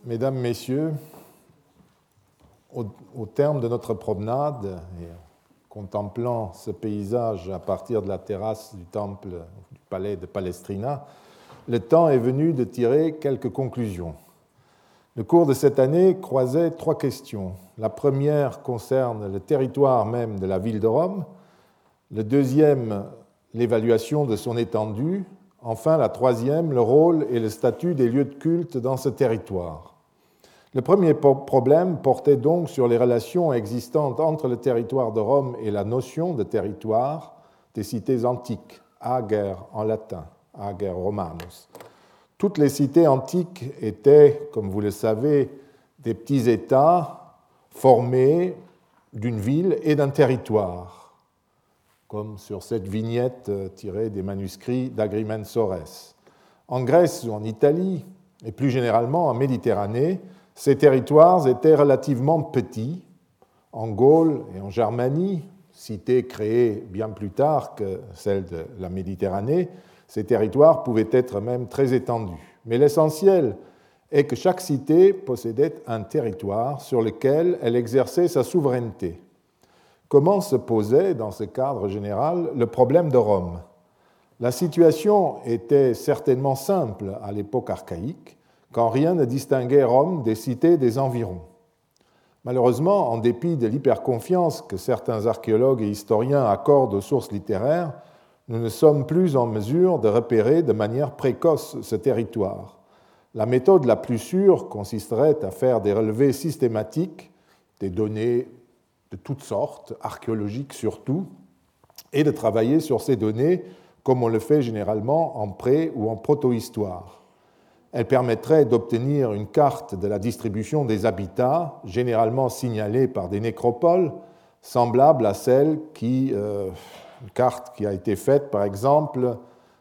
Mesdames, Messieurs, au terme de notre promenade, et contemplant ce paysage à partir de la terrasse du temple du palais de Palestrina, le temps est venu de tirer quelques conclusions. Le cours de cette année croisait trois questions. La première concerne le territoire même de la ville de Rome, le deuxième, l'évaluation de son étendue, enfin la troisième, le rôle et le statut des lieux de culte dans ce territoire. Le premier problème portait donc sur les relations existantes entre le territoire de Rome et la notion de territoire des cités antiques, ager en latin, ager romanus. Toutes les cités antiques étaient, comme vous le savez, des petits États formés d'une ville et d'un territoire, comme sur cette vignette tirée des manuscrits d'Agrimensores. En Grèce ou en Italie, et plus généralement en Méditerranée, ces territoires étaient relativement petits. En Gaule et en Germanie, cités créées bien plus tard que celles de la Méditerranée, ces territoires pouvaient être même très étendus. Mais l'essentiel est que chaque cité possédait un territoire sur lequel elle exerçait sa souveraineté. Comment se posait, dans ce cadre général, le problème de Rome ? La situation était certainement simple à l'époque archaïque, quand rien ne distinguait Rome des cités des environs. Malheureusement, en dépit de l'hyperconfiance que certains archéologues et historiens accordent aux sources littéraires, nous ne sommes plus en mesure de repérer de manière précoce ce territoire. La méthode la plus sûre consisterait à faire des relevés systématiques, des données de toutes sortes, archéologiques surtout, et de travailler sur ces données comme on le fait généralement en pré- ou en proto-histoire. Elle permettrait d'obtenir une carte de la distribution des habitats, généralement signalée par des nécropoles, semblable à celle une carte qui a été faite, par exemple,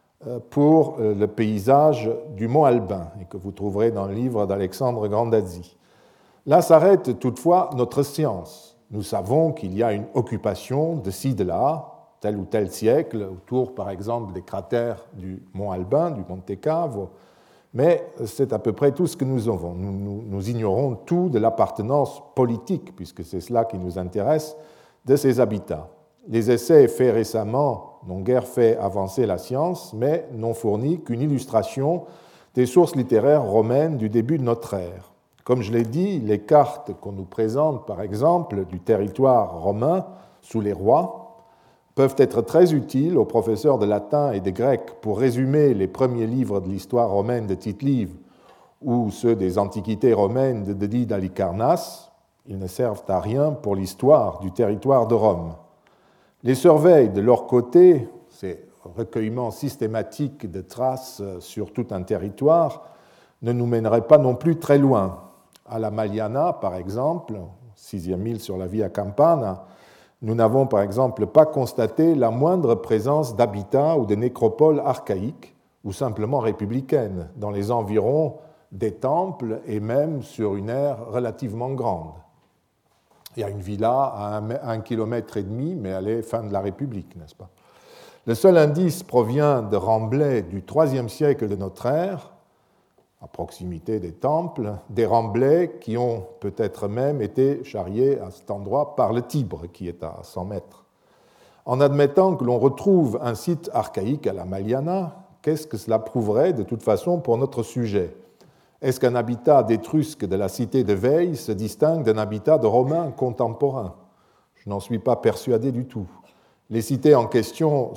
pour le paysage du mont Albin, et que vous trouverez dans le livre d'Alexandre Grandazzi. Là s'arrête toutefois notre science. Nous savons qu'il y a une occupation de ci, de là, tel ou tel siècle, autour, par exemple, des cratères du mont Albin, du Monte Cavo, mais c'est à peu près tout ce que nous avons. Nous ignorons tout de l'appartenance politique, puisque c'est cela qui nous intéresse, de ces habitats. Les essais faits récemment n'ont guère fait avancer la science, mais n'ont fourni qu'une illustration des sources littéraires romaines du début de notre ère. Comme je l'ai dit, les cartes qu'on nous présente, par exemple, du territoire romain sous les rois, peuvent être très utiles aux professeurs de latin et de grec pour résumer les premiers livres de l'histoire romaine de Tite-Live ou ceux des antiquités romaines de Dédie d'Halicarnasse. Ils ne servent à rien pour l'histoire du territoire de Rome. Les surveilles, de leur côté, ces recueillements systématiques de traces sur tout un territoire, ne nous mèneraient pas non plus très loin. À la Maliana, par exemple, 6e île sur la Via Campana, nous n'avons par exemple pas constaté la moindre présence d'habitats ou de nécropoles archaïques ou simplement républicaines dans les environs des temples et même sur une aire relativement grande. Il y a une villa à 1,5 km, mais elle est fin de la République, n'est-ce pas ? Le seul indice provient de remblais du IIIe siècle de notre ère, à proximité des temples, des remblais qui ont peut-être même été charriés à cet endroit par le Tibre, qui est à 100 mètres. En admettant que l'on retrouve un site archaïque à la Maliana, qu'est-ce que cela prouverait de toute façon pour notre sujet ? Est-ce qu'un habitat d'Étrusques de la cité de Veille se distingue d'un habitat de Romains contemporains ? Je n'en suis pas persuadé du tout. Les cités en question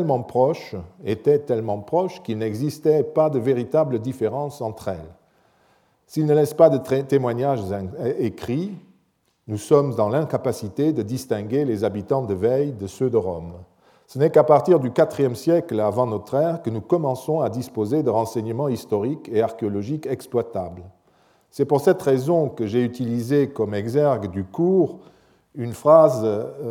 étaient tellement proches qu'il n'existait pas de véritable différence entre elles. S'ils ne laissent pas de témoignages écrits, nous sommes dans l'incapacité de distinguer les habitants de Veille de ceux de Rome. Ce n'est qu'à partir du IVe siècle avant notre ère que nous commençons à disposer de renseignements historiques et archéologiques exploitables. C'est pour cette raison que j'ai utilisé comme exergue du cours une phrase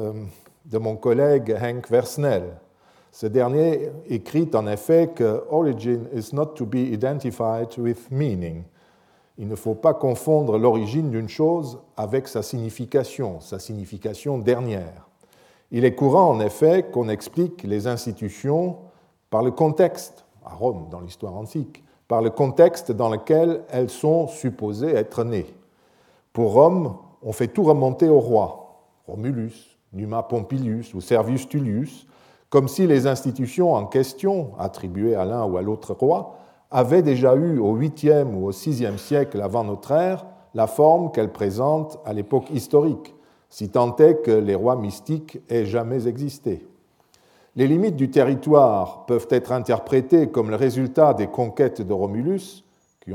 de mon collègue Henk Versnell. Ce dernier écrit en effet que « Origin is not to be identified with meaning ». Il ne faut pas confondre l'origine d'une chose avec sa signification dernière. Il est courant en effet qu'on explique les institutions par le contexte, à Rome dans l'histoire antique, par le contexte dans lequel elles sont supposées être nées. Pour Rome, on fait tout remonter au roi, Romulus, Numa Pompilius ou Servius Tullius, comme si les institutions en question, attribuées à l'un ou à l'autre roi, avaient déjà eu au 8e ou au 6e siècle avant notre ère la forme qu'elles présentent à l'époque historique, si tant est que les rois mystiques aient jamais existé. Les limites du territoire peuvent être interprétées comme le résultat des conquêtes de Romulus, qui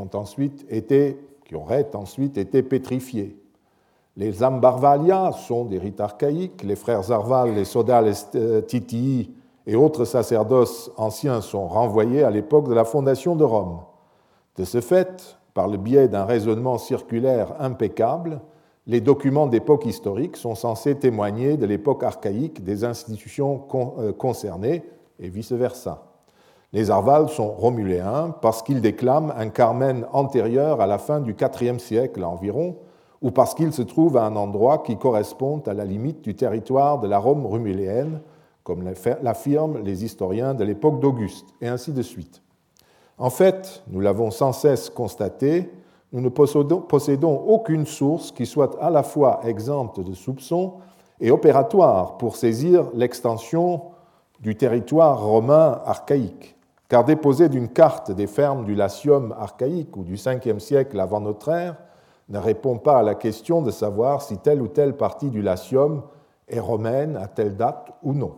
auraient ensuite été pétrifiées. Les Ambarvalia sont des rites archaïques, les frères Arval, les Sodales Titii et autres sacerdoces anciens sont renvoyés à l'époque de la fondation de Rome. De ce fait, par le biais d'un raisonnement circulaire impeccable, les documents d'époque historique sont censés témoigner de l'époque archaïque des institutions concernées et vice-versa. Les Arval sont romuléens parce qu'ils déclament un Carmen antérieur à la fin du IVe siècle environ, ou parce qu'ils se trouvent à un endroit qui correspond à la limite du territoire de la Rome rumuléenne, comme l'affirment les historiens de l'époque d'Auguste, et ainsi de suite. En fait, nous l'avons sans cesse constaté, nous ne possédons aucune source qui soit à la fois exempte de soupçons et opératoire pour saisir l'extension du territoire romain archaïque, car déposer d'une carte des fermes du Latium archaïque ou du 5e siècle avant notre ère ne répond pas à la question de savoir si telle ou telle partie du Latium est romaine à telle date ou non.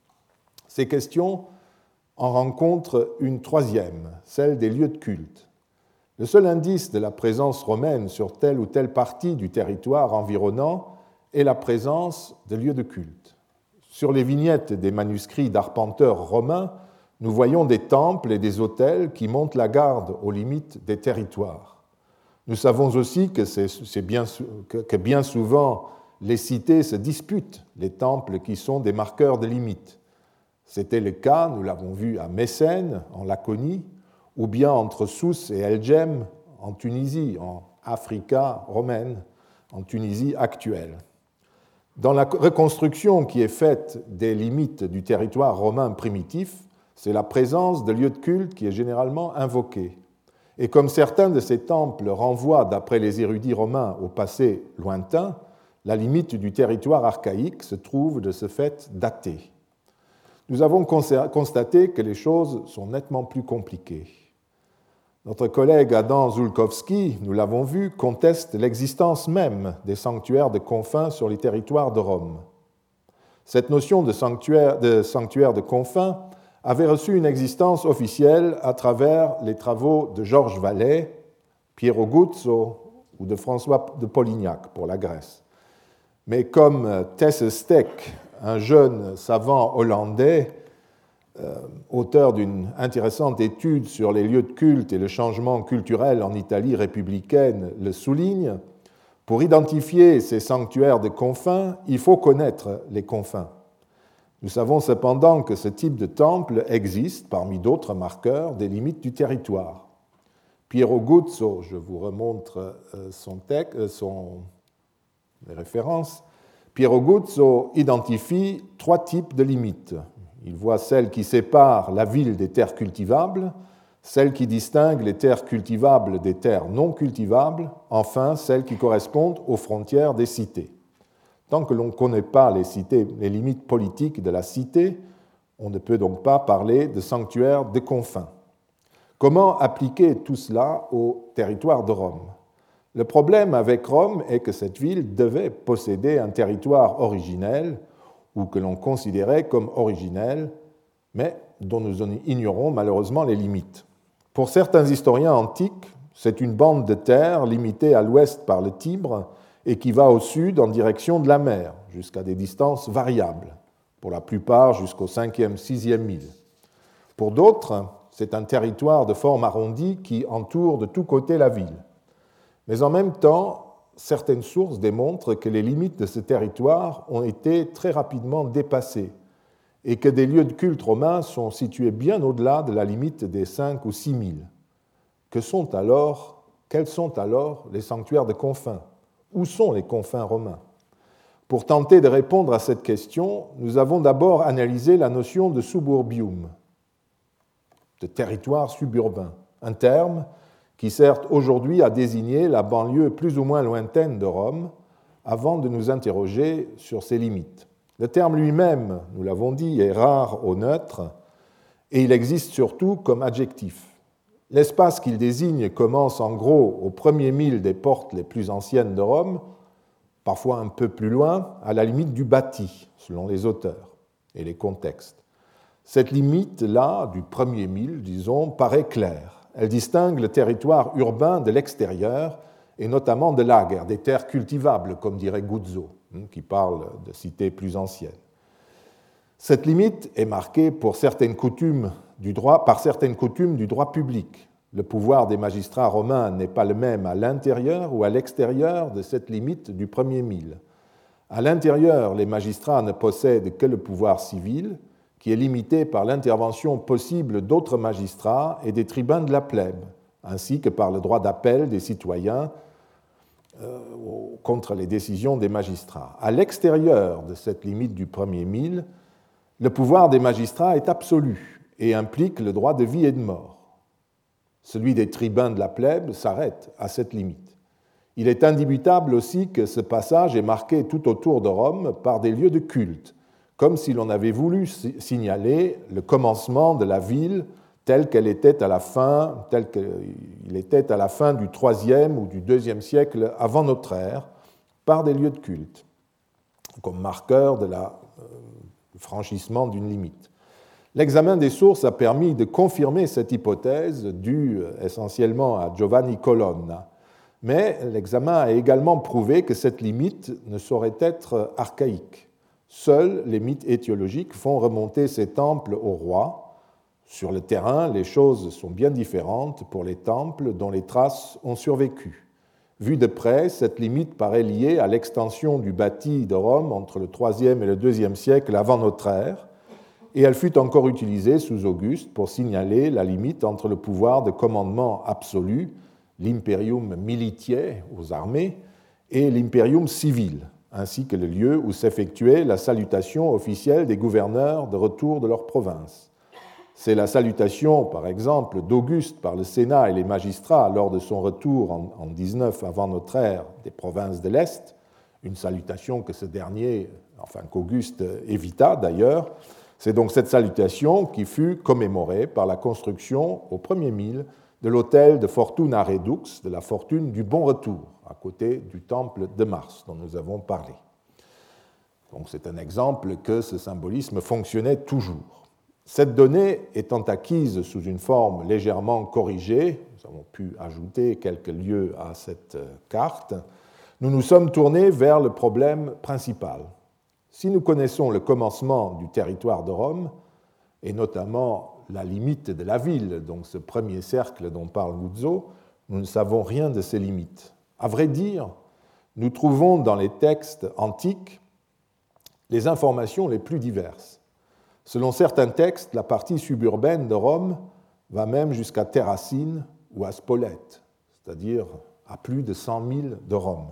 Ces questions en rencontrent une troisième, celle des lieux de culte. Le seul indice de la présence romaine sur telle ou telle partie du territoire environnant est la présence de lieux de culte. Sur les vignettes des manuscrits d'arpenteurs romains, nous voyons des temples et des autels qui montent la garde aux limites des territoires. Nous savons aussi que bien souvent, les cités se disputent les temples qui sont des marqueurs de limites. C'était le cas, nous l'avons vu, à Mécène, en Laconie, ou bien entre Sousse et El-Djem, en Tunisie, en Africa romaine, en Tunisie actuelle. Dans la reconstruction qui est faite des limites du territoire romain primitif, c'est la présence de lieux de culte qui est généralement invoquée. Et comme certains de ces temples renvoient, d'après les érudits romains, au passé lointain, la limite du territoire archaïque se trouve de ce fait datée. Nous avons constaté que les choses sont nettement plus compliquées. Notre collègue Adam Żułkowski, nous l'avons vu, conteste l'existence même des sanctuaires de confins sur les territoires de Rome. Cette notion de sanctuaire de confins avait reçu une existence officielle à travers les travaux de Georges Vallet, Piero Guzzo ou de François de Polignac pour la Grèce. Mais comme Tesse Steck, un jeune savant hollandais, auteur d'une intéressante étude sur les lieux de culte et le changement culturel en Italie républicaine, le souligne, pour identifier ces sanctuaires de confins, il faut connaître les confins. Nous savons cependant que ce type de temple existe, parmi d'autres marqueurs, des limites du territoire. Piero Guzzo, je vous remontre les références, Piero Guzzo identifie 3 types de limites. Il voit celle qui sépare la ville des terres cultivables, celle qui distingue les terres cultivables des terres non cultivables, enfin celle qui correspond aux frontières des cités. Tant que l'on ne connaît pas les limites politiques de la cité, on ne peut donc pas parler de sanctuaire de confins. Comment appliquer tout cela au territoire de Rome ? Le problème avec Rome est que cette ville devait posséder un territoire originel, ou que l'on considérait comme originel, mais dont nous ignorons malheureusement les limites. Pour certains historiens antiques, c'est une bande de terre limitée à l'ouest par le Tibre et qui va au sud en direction de la mer, jusqu'à des distances variables, pour la plupart jusqu'au 5e, 6e mille. Pour d'autres, c'est un territoire de forme arrondie qui entoure de tous côtés la ville. Mais en même temps, certaines sources démontrent que les limites de ce territoire ont été très rapidement dépassées et que des lieux de culte romains sont situés bien au-delà de la limite des 5 ou 6 000. Quels sont alors les sanctuaires de confins ? Où sont les confins romains ? Pour tenter de répondre à cette question, nous avons d'abord analysé la notion de suburbium, de territoire suburbain. un terme qui sert aujourd'hui à désigner la banlieue plus ou moins lointaine de Rome, avant de nous interroger sur ses limites. Le terme lui-même, nous l'avons dit, est rare au neutre, et il existe surtout comme adjectif. L'espace qu'il désigne commence en gros au premier mille des portes les plus anciennes de Rome, parfois un peu plus loin, à la limite du bâti, selon les auteurs et les contextes. Cette limite-là, du premier mille, disons, paraît claire. Elle distingue le territoire urbain de l'extérieur, et notamment de l'Ager, des terres cultivables, comme dirait Guzzo, qui parle de cités plus anciennes. Cette limite est marquée par certaines coutumes du droit public. Le pouvoir des magistrats romains n'est pas le même à l'intérieur ou à l'extérieur de cette limite du premier mille. À l'intérieur, les magistrats ne possèdent que le pouvoir civil, qui est limité par l'intervention possible d'autres magistrats et des tribuns de la plèbe, ainsi que par le droit d'appel des citoyens contre les décisions des magistrats. À l'extérieur de cette limite du premier mille, le pouvoir des magistrats est absolu et implique le droit de vie et de mort. Celui des tribuns de la plèbe s'arrête à cette limite. Il est indubitable aussi que ce passage est marqué tout autour de Rome par des lieux de culte, comme si l'on avait voulu signaler le commencement de la ville tel qu'il était à la fin du IIIe ou du IIe siècle avant notre ère, par des lieux de culte, comme marqueur du franchissement d'une limite. L'examen des sources a permis de confirmer cette hypothèse due essentiellement à Giovanni Colonna, mais l'examen a également prouvé que cette limite ne saurait être archaïque. Seuls les mythes étiologiques font remonter ces temples au roi. Sur le terrain, les choses sont bien différentes pour les temples dont les traces ont survécu. Vue de près, cette limite paraît liée à l'extension du bâti de Rome entre le IIIe et le IIe siècle avant notre ère, et elle fut encore utilisée sous Auguste pour signaler la limite entre le pouvoir de commandement absolu, l'imperium militiae aux armées, et l'imperium civil, ainsi que le lieu où s'effectuait la salutation officielle des gouverneurs de retour de leur province. C'est la salutation, par exemple, d'Auguste par le Sénat et les magistrats lors de son retour en 19 avant notre ère des provinces de l'Est, une salutation que ce dernier, qu'Auguste évita d'ailleurs. C'est donc cette salutation qui fut commémorée par la construction au premier mille de l'autel de Fortuna Redux, de la fortune du bon retour, à côté du temple de Mars dont nous avons parlé. Donc c'est un exemple que ce symbolisme fonctionnait toujours. Cette donnée étant acquise sous une forme légèrement corrigée, nous avons pu ajouter quelques lieux à cette carte, nous nous sommes tournés vers le problème principal. Si nous connaissons le commencement du territoire de Rome, et notamment la limite de la ville, donc ce premier cercle dont parle Guzzo, nous ne savons rien de ces limites. À vrai dire, nous trouvons dans les textes antiques les informations les plus diverses. Selon certains textes, la partie suburbaine de Rome va même jusqu'à Terracine ou à Spolète, c'est-à-dire à plus de 100 000 de Rome.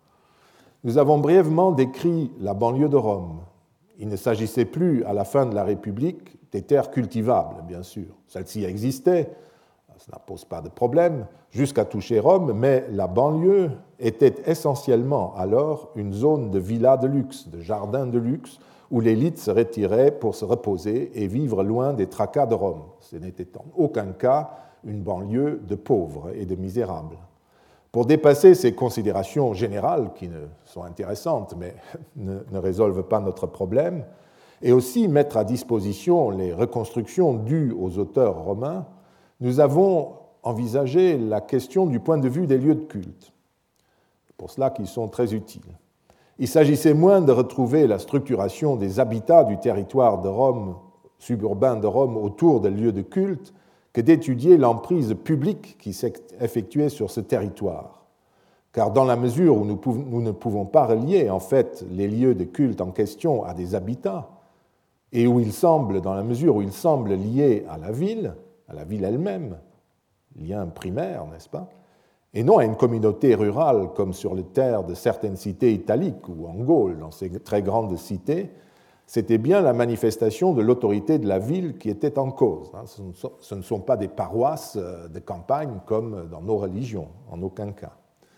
Nous avons brièvement décrit la banlieue de Rome. Il ne s'agissait plus, à la fin de la République, des terres cultivables, bien sûr. Celles-ci existaient, ça ne pose pas de problème, jusqu'à toucher Rome, mais la banlieue était essentiellement alors une zone de villas de luxe, de jardins de luxe, où l'élite se retirait pour se reposer et vivre loin des tracas de Rome. Ce n'était en aucun cas une banlieue de pauvres et de misérables. Pour dépasser ces considérations générales, qui sont intéressantes mais ne résolvent pas notre problème, et aussi mettre à disposition les reconstructions dues aux auteurs romains, nous avons envisagé la question du point de vue des lieux de culte. C'est pour cela qu'ils sont très utiles. Il s'agissait moins de retrouver la structuration des habitats du territoire de Rome, suburbain de Rome, autour des lieux de culte, que d'étudier l'emprise publique qui s'est effectuée sur ce territoire. Car dans la mesure où nous ne pouvons pas relier en fait les lieux de culte en question à des habitats, et dans la mesure où ils semblent liés à la ville elle-même, lien primaire, n'est-ce pas, et non à une communauté rurale comme sur les terres de certaines cités italiques ou en Gaule, dans ces très grandes cités, c'était bien la manifestation de l'autorité de la ville qui était en cause. Ce ne sont pas des paroisses de campagne comme dans nos religions, en aucun cas.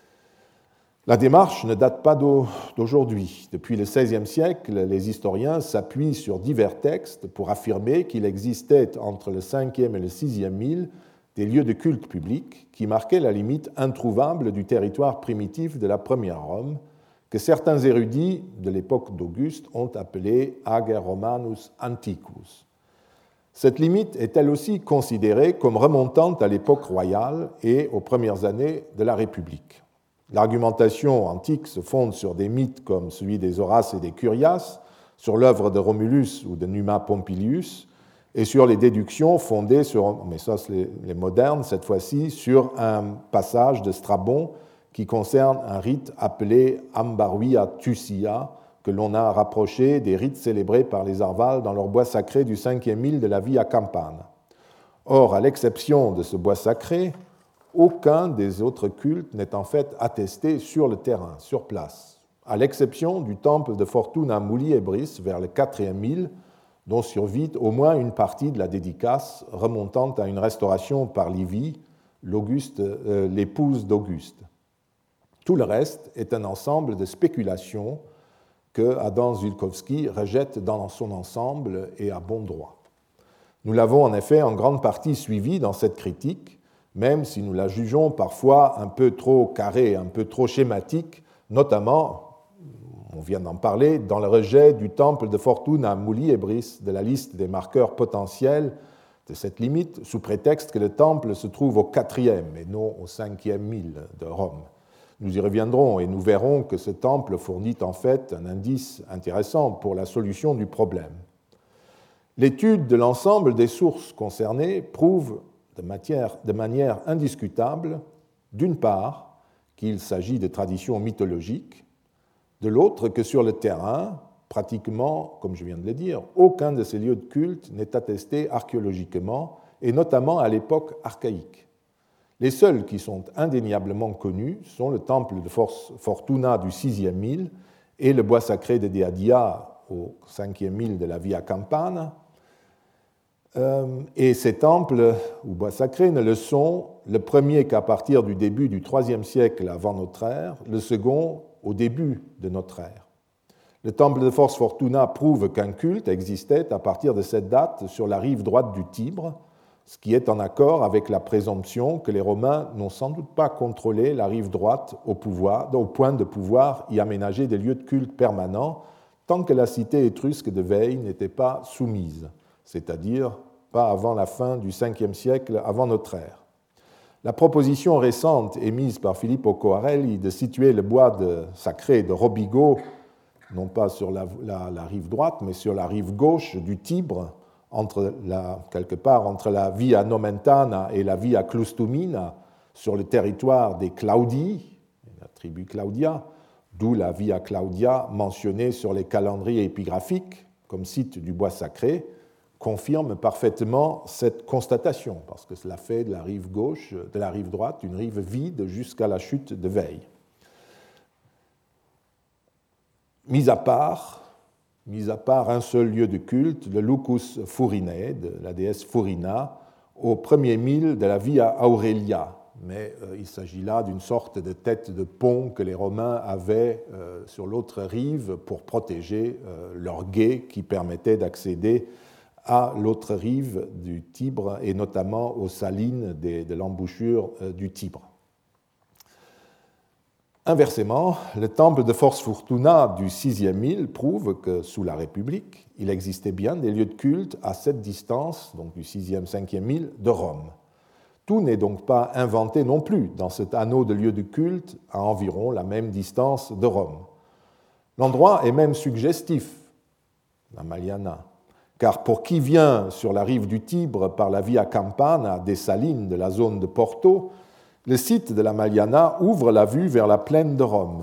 La démarche ne date pas d'aujourd'hui. Depuis le XVIe siècle, les historiens s'appuient sur divers textes pour affirmer qu'il existait entre le 5e et le 6e mille des lieux de culte public qui marquaient la limite introuvable du territoire primitif de la première Rome, que certains érudits de l'époque d'Auguste ont appelé Ager Romanus Antiquus. Cette limite est elle aussi considérée comme remontant à l'époque royale et aux premières années de la République. L'argumentation antique se fonde sur des mythes comme celui des Horaces et des Curias, sur l'œuvre de Romulus ou de Numa Pompilius, et sur les déductions fondées sur, mais ça c'est les modernes cette fois-ci, sur un passage de Strabon qui concerne un rite appelé Ambaruia Tucia, que l'on a rapproché des rites célébrés par les Arvales dans leur bois sacré du 5e mille de la Via Campana. Or, à l'exception de ce bois sacré, aucun des autres cultes n'est en fait attesté sur le terrain, sur place, à l'exception du temple de Fortuna Muliebris vers le 4e mille, dont survit au moins une partie de la dédicace remontant à une restauration par Livie, l'épouse d'Auguste. Tout le reste est un ensemble de spéculations que Adam Zulkowski rejette dans son ensemble et à bon droit. Nous l'avons en effet en grande partie suivi dans cette critique, même si nous la jugeons parfois un peu trop carrée, un peu trop schématique, notamment, on vient d'en parler, dans le rejet du temple de Fortuna Muliebris de la liste des marqueurs potentiels de cette limite, sous prétexte que le temple se trouve au 4e et non au 5e mille de Rome. Nous y reviendrons et nous verrons que ce temple fournit en fait un indice intéressant pour la solution du problème. L'étude de l'ensemble des sources concernées prouve de manière indiscutable, d'une part, qu'il s'agit de traditions mythologiques, de l'autre, que sur le terrain, pratiquement, comme je viens de le dire, aucun de ces lieux de culte n'est attesté archéologiquement, et notamment à l'époque archaïque. Les seuls qui sont indéniablement connus sont le temple de Fortuna du 6e mille et le bois sacré de Deadia au 5e mille de la Via Campana. Et ces temples ou bois sacrés ne le sont, le premier qu'à partir du début du IIIe siècle avant notre ère, le second au début de notre ère. Le temple de Fors Fortuna prouve qu'un culte existait à partir de cette date sur la rive droite du Tibre, ce qui est en accord avec la présomption que les Romains n'ont sans doute pas contrôlé la rive droite au point de pouvoir y aménager des lieux de culte permanents tant que la cité étrusque de Veille n'était pas soumise, c'est-à-dire pas avant la fin du 5e siècle avant notre ère. La proposition récente émise par Filippo Coarelli de situer le bois sacré de Robigo, non pas sur la rive droite, mais sur la rive gauche du Tibre, quelque part entre la Via Nomentana et la Via Clustumina, sur le territoire des Claudii, la tribu Claudia, d'où la Via Claudia mentionnée sur les calendriers épigraphiques comme site du bois sacré, confirme parfaitement cette constatation, parce que cela fait de la rive gauche, de la rive droite, une rive vide jusqu'à la chute de Veille. Mis à part un seul lieu de culte, le Lucus Furinae, de la déesse Furina, au premier mille de la Via Aurelia. Mais il s'agit là d'une sorte de tête de pont que les Romains avaient sur l'autre rive pour protéger leur gué qui permettait d'accéder à l'autre rive du Tibre et notamment aux salines de l'embouchure du Tibre. Inversement, le temple de Fors Fortuna du 6e mille prouve que, sous la République, il existait bien des lieux de culte à cette distance, donc du 6e, 5e mille, de Rome. Tout n'est donc pas inventé non plus dans cet anneau de lieux de culte à environ la même distance de Rome. L'endroit est même suggestif, la Maliana, car pour qui vient sur la rive du Tibre par la Via Campana des salines de la zone de Porto, le site de la Maliana ouvre la vue vers la plaine de Rome.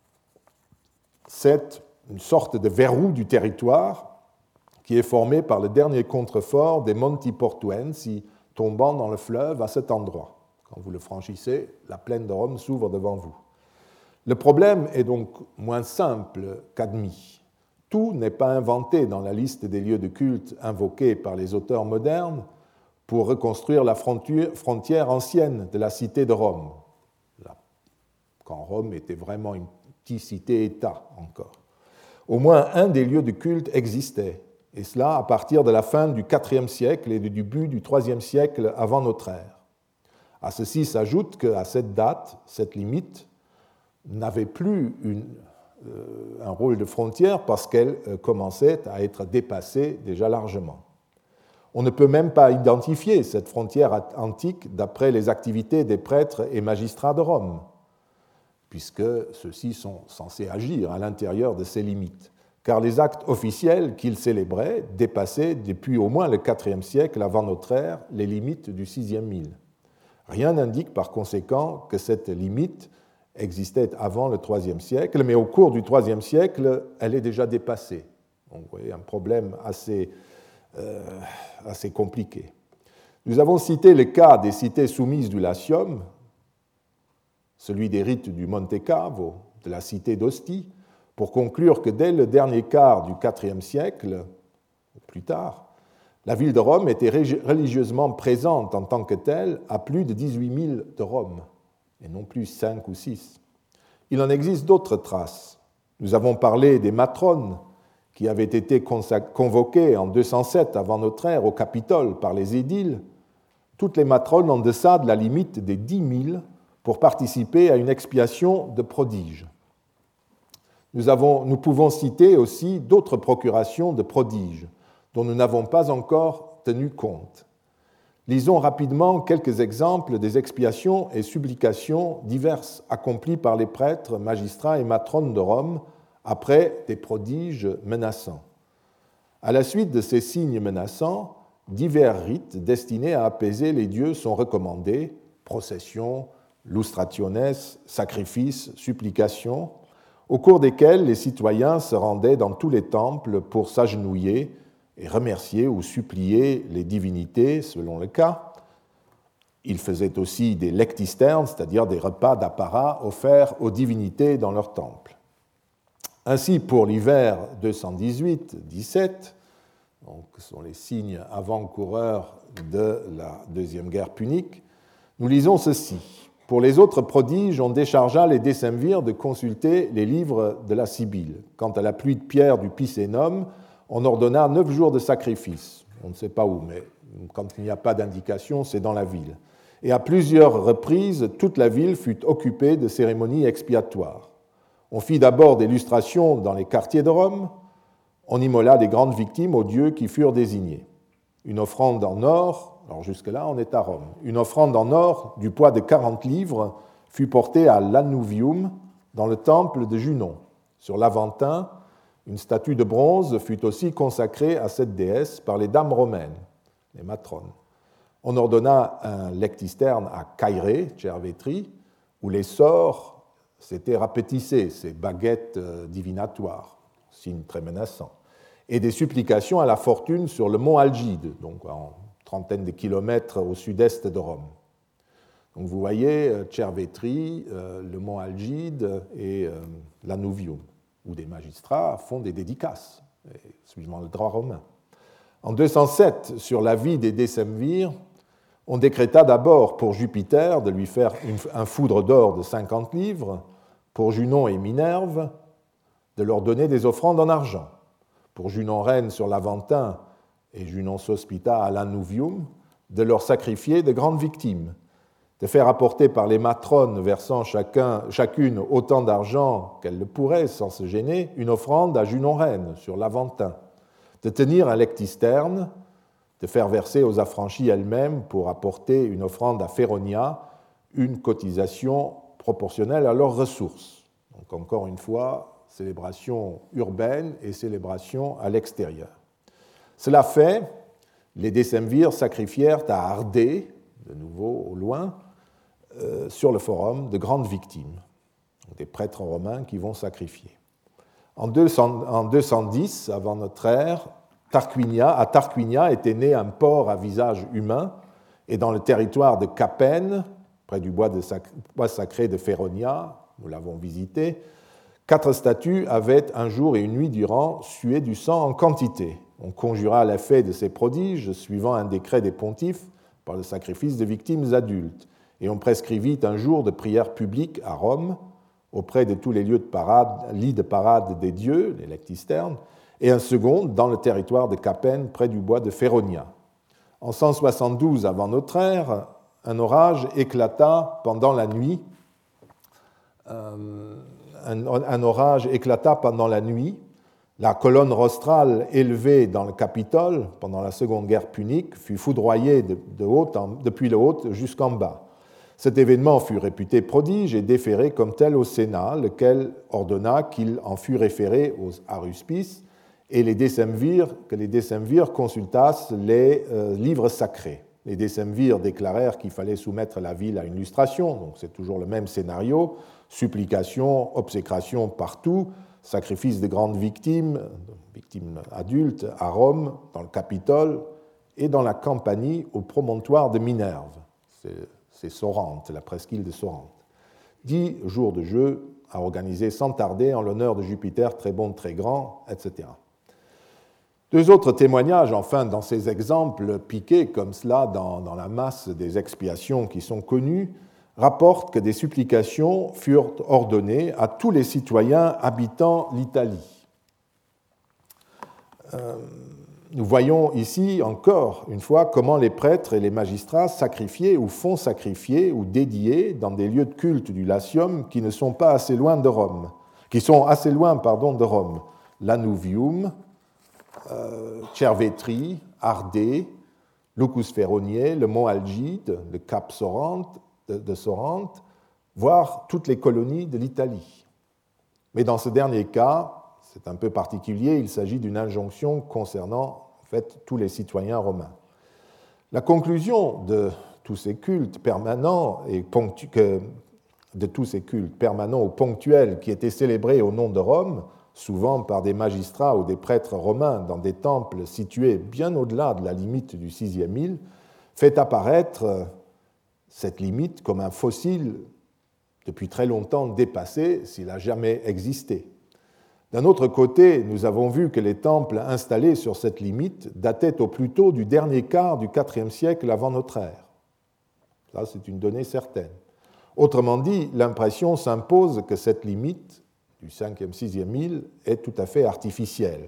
C'est une sorte de verrou du territoire qui est formé par le dernier contrefort des Monti Portuensi tombant dans le fleuve à cet endroit. Quand vous le franchissez, la plaine de Rome s'ouvre devant vous. Le problème est donc moins simple qu'admis. tout n'est pas inventé dans la liste des lieux de culte invoqués par les auteurs modernes pour reconstruire la frontière ancienne de la cité de Rome, quand Rome était vraiment une petite cité-État encore. Au moins un des lieux de culte existait, et cela à partir de la fin du IVe siècle et du début du IIIe siècle avant notre ère. À ceci s'ajoute qu'à cette date, cette limite n'avait plus un rôle de frontière parce qu'elle commençait à être dépassée déjà largement. On ne peut même pas identifier cette frontière antique d'après les activités des prêtres et magistrats de Rome, puisque ceux-ci sont censés agir à l'intérieur de ces limites, car les actes officiels qu'ils célébraient dépassaient depuis au moins le IVe siècle avant notre ère les limites du VIe millénaire. Rien n'indique par conséquent que cette limite existait avant le IIIe siècle, mais au cours du IIIe siècle, elle est déjà dépassée. Donc, vous voyez, un problème assez compliqué. Nous avons cité le cas des cités soumises du Latium, celui des rites du Monte Cavo, de la cité d'Ostie, pour conclure que dès le dernier quart du IVe siècle, ou plus tard, la ville de Rome était religieusement présente en tant que telle à plus de 18 000 de Rome, et non plus 5 ou 6. Il en existe d'autres traces. Nous avons parlé des matrones qui avaient été convoquées en 207 avant notre ère au Capitole par les édiles, toutes les matrones en deçà de la limite des 10 000 pour participer à une expiation de prodiges. Nous pouvons citer aussi d'autres procurations de prodiges dont nous n'avons pas encore tenu compte. Lisons rapidement quelques exemples des expiations et supplications diverses accomplies par les prêtres, magistrats et matrones de Rome après des prodiges menaçants. À la suite de ces signes menaçants, divers rites destinés à apaiser les dieux sont recommandés, processions, lustrationes, sacrifices, supplications, au cours desquels les citoyens se rendaient dans tous les temples pour s'agenouiller et remercier ou supplier les divinités selon le cas. Ils faisaient aussi des lectisternes, c'est-à-dire des repas d'apparat offerts aux divinités dans leur temple. Ainsi, pour l'hiver 218-17, donc ce sont les signes avant-coureurs de la Deuxième Guerre punique, nous lisons ceci. Pour les autres prodiges, on déchargea les décemvirs de consulter les livres de la Sibylle. Quant à la pluie de pierre du Picenum, on ordonna 9 jours de sacrifice. On ne sait pas où, mais quand il n'y a pas d'indication, c'est dans la ville. Et à plusieurs reprises, toute la ville fut occupée de cérémonies expiatoires. On fit d'abord des lustrations dans les quartiers de Rome. On immola des grandes victimes aux dieux qui furent désignés. Une offrande en or, alors jusque-là on est à Rome, une offrande en or du poids de 40 livres fut portée à l'Annuvium dans le temple de Junon. Sur l'Aventin, une statue de bronze fut aussi consacrée à cette déesse par les dames romaines, les matrones. On ordonna un lectisterne à Cairée, Cervetri, où les sorts s'étaient rapétissés, ces baguettes divinatoires, signe très menaçant, et des supplications à la fortune sur le mont Algide, donc en trentaine de kilomètres au sud-est de Rome. Donc vous voyez Cervetri, le mont Algide et l'Annuvium, où des magistrats font des dédicaces, suivant le droit romain. En 207, sur la vie des décemvirs, on décréta d'abord pour Jupiter de lui faire un foudre d'or de 50 livres, pour Junon et Minerve de leur donner des offrandes en argent, pour Junon-Reine sur l'Aventin et Junon-Sospita à l'Annuvium de leur sacrifier de grandes victimes, de faire apporter par les matrones versant chacune autant d'argent qu'elles le pourraient sans se gêner, une offrande à Junon-Reine sur l'Aventin, de tenir un lectisterne, de faire verser aux affranchies elles-mêmes pour apporter une offrande à Féronia, une cotisation proportionnelle à leurs ressources. Donc encore une fois, célébration urbaine et célébration à l'extérieur. Cela fait, les décemvirs sacrifièrent à Ardée, de nouveau au loin, sur le forum, de grandes victimes, des prêtres romains qui vont sacrifier. En 210, avant notre ère, à Tarquinia était né un porc à visage humain, et dans le territoire de Capène, près du bois sacré de Féronia, nous l'avons visité, 4 statues avaient un jour et une nuit durant sué du sang en quantité. On conjura l'effet de ces prodiges suivant un décret des pontifes par le sacrifice de victimes adultes. Et on prescrivit un jour de prière publique à Rome, auprès de tous les lieux de parade, lits de parade des dieux, les lectisternes, et un second dans le territoire de Capène, près du bois de Féronia. En 172 avant notre ère, un orage éclata pendant la nuit. Un orage éclata pendant la nuit. La colonne rostrale élevée dans le Capitole pendant la Seconde Guerre punique fut foudroyée depuis le haut jusqu'en bas. Cet événement fut réputé prodige et déféré comme tel au Sénat, lequel ordonna qu'il en fût référé aux aruspices et que les décemvirs consultassent les livres sacrés. Les décemvirs déclarèrent qu'il fallait soumettre la ville à une lustration, donc c'est toujours le même scénario, supplication, obsécration partout, sacrifice de grandes victimes adultes à Rome, dans le Capitole et dans la Campanie au promontoire de Minerve. C'est Sorrente, la presqu'île de Sorrente. 10 jours de jeu à organiser sans tarder en l'honneur de Jupiter, très bon, très grand, etc. 2 autres témoignages, enfin, dans ces exemples piqués comme cela dans la masse des expiations qui sont connues, rapportent que des supplications furent ordonnées à tous les citoyens habitant l'Italie. Nous voyons ici encore une fois comment les prêtres et les magistrats sacrifiaient ou font sacrifier ou dédier dans des lieux de culte du Latium qui ne sont pas assez loin de Rome, qui sont assez loin, de Rome. Lanuvium, Cervetri, Ardée, Lucus Ferronier, le mont Algide, le cap de Sorrente, voire toutes les colonies de l'Italie. Mais dans ce dernier cas, c'est un peu particulier, il s'agit d'une injonction concernant en fait, tous les citoyens romains. La conclusion de tous ces cultes permanents ou ponctuels qui étaient célébrés au nom de Rome, souvent par des magistrats ou des prêtres romains dans des temples situés bien au-delà de la limite du VIe mille, fait apparaître cette limite comme un fossile depuis très longtemps dépassé s'il a jamais existé. D'un autre côté, nous avons vu que les temples installés sur cette limite dataient au plus tôt du dernier quart du IVe siècle avant notre ère. Ça, c'est une donnée certaine. Autrement dit, l'impression s'impose que cette limite du 5e, 6e mille est tout à fait artificielle.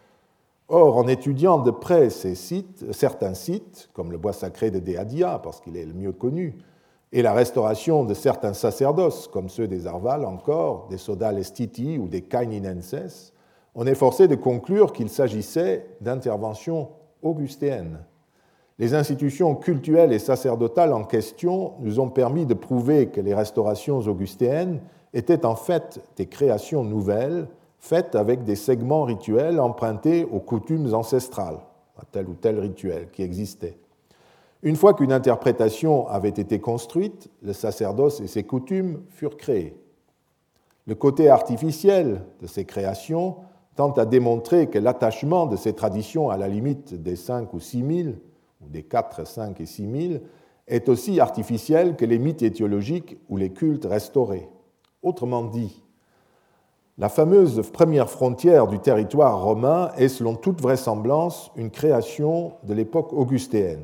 Or, en étudiant de près certains sites, comme le bois sacré de Deadia, parce qu'il est le mieux connu, et la restauration de certains sacerdoces, comme ceux des Arval encore, des Sodales Stiti ou des Caininenses, on est forcé de conclure qu'il s'agissait d'interventions augustéennes. Les institutions cultuelles et sacerdotales en question nous ont permis de prouver que les restaurations augustéennes étaient en fait des créations nouvelles, faites avec des segments rituels empruntés aux coutumes ancestrales, à tel ou tel rituel qui existait. Une fois qu'une interprétation avait été construite, le sacerdoce et ses coutumes furent créés. Le côté artificiel de ces créations tend à démontrer que l'attachement de ces traditions à la limite des 5 ou 6 000, ou des 4, 5 et 6 000, est aussi artificiel que les mythes étiologiques ou les cultes restaurés. Autrement dit, la fameuse première frontière du territoire romain est, selon toute vraisemblance, une création de l'époque augustéenne.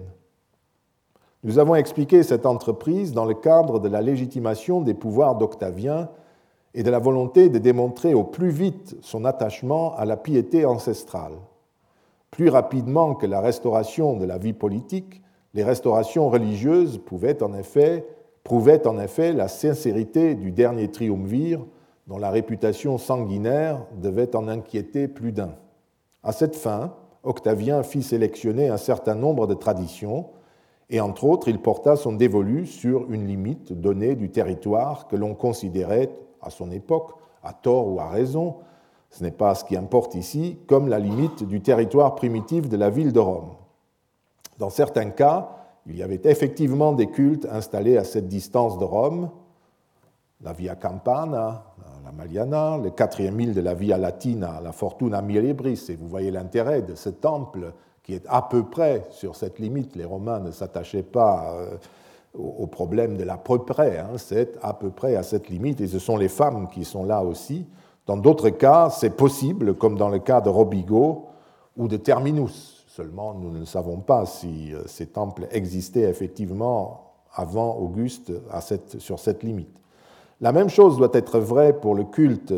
Nous avons expliqué cette entreprise dans le cadre de la légitimation des pouvoirs d'Octavien et de la volonté de démontrer au plus vite son attachement à la piété ancestrale. Plus rapidement que la restauration de la vie politique, les restaurations religieuses prouvaient en effet la sincérité du dernier triumvir, dont la réputation sanguinaire devait en inquiéter plus d'un. À cette fin, Octavien fit sélectionner un certain nombre de traditions, et entre autres, il porta son dévolu sur une limite donnée du territoire que l'on considérait, à son époque, à tort ou à raison, ce n'est pas ce qui importe ici, comme la limite du territoire primitif de la ville de Rome. Dans certains cas, il y avait effectivement des cultes installés à cette distance de Rome, la Via Campana, la Maliana, le 4e mille de la Via Latina, la Fortuna Milebris, et vous voyez l'intérêt de ce temple qui est à peu près sur cette limite. Les Romains ne s'attachaient pas au problème de l'à peu près, c'est à peu près à cette limite, et ce sont les femmes qui sont là aussi. Dans d'autres cas, c'est possible, comme dans le cas de Robigo ou de Terminus. Seulement, nous ne savons pas si ces temples existaient effectivement avant Auguste sur cette limite. La même chose doit être vraie pour le culte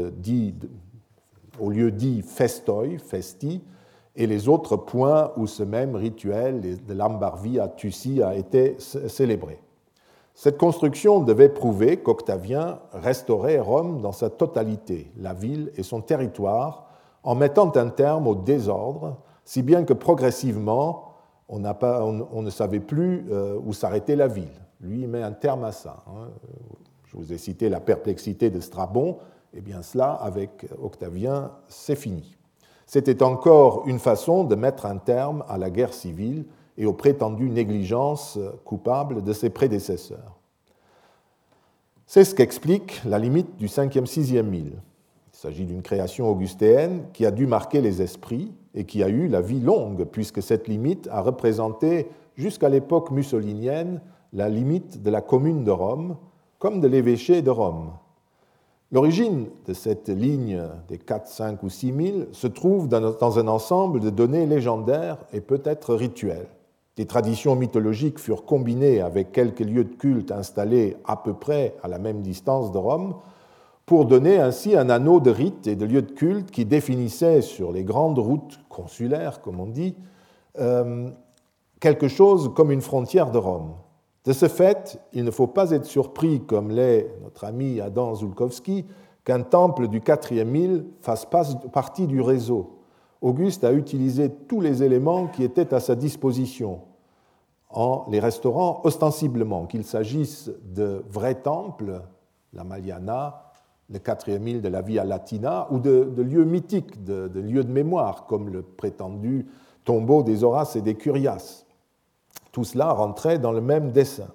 au lieu dit festoi, festi, et les autres points où ce même rituel de l'Ambarvia Tussi a été célébré. Cette construction devait prouver qu'Octavien restaurait Rome dans sa totalité, la ville et son territoire, en mettant un terme au désordre, si bien que progressivement, on ne savait plus où s'arrêtait la ville. Lui, il met un terme à ça. Je vous ai cité la perplexité de Strabon, et bien cela, avec Octavien, c'est fini. C'était encore une façon de mettre un terme à la guerre civile et aux prétendues négligences coupables de ses prédécesseurs. C'est ce qu'explique la limite du 5e-6e millénaire. Il s'agit d'une création augustéenne qui a dû marquer les esprits et qui a eu la vie longue, puisque cette limite a représenté, jusqu'à l'époque mussolinienne, la limite de la commune de Rome, comme de l'évêché de Rome. L'origine de cette ligne des 4, 5 ou 6 000 se trouve dans un ensemble de données légendaires et peut-être rituelles. Des traditions mythologiques furent combinées avec quelques lieux de culte installés à peu près à la même distance de Rome pour donner ainsi un anneau de rites et de lieux de culte qui définissait sur les grandes routes consulaires, comme on dit, quelque chose comme une frontière de Rome. De ce fait, il ne faut pas être surpris, comme l'est notre ami Adam Zulkowski, qu'un temple du 4e millénaire fasse partie du réseau. Auguste a utilisé tous les éléments qui étaient à sa disposition en les restaurant ostensiblement, qu'il s'agisse de vrais temples, la Maliana, le 4e millénaire de la Via Latina, ou de lieux mythiques, de lieux de mémoire, comme le prétendu tombeau des Horaces et des Curias. Tout cela rentrait dans le même dessin.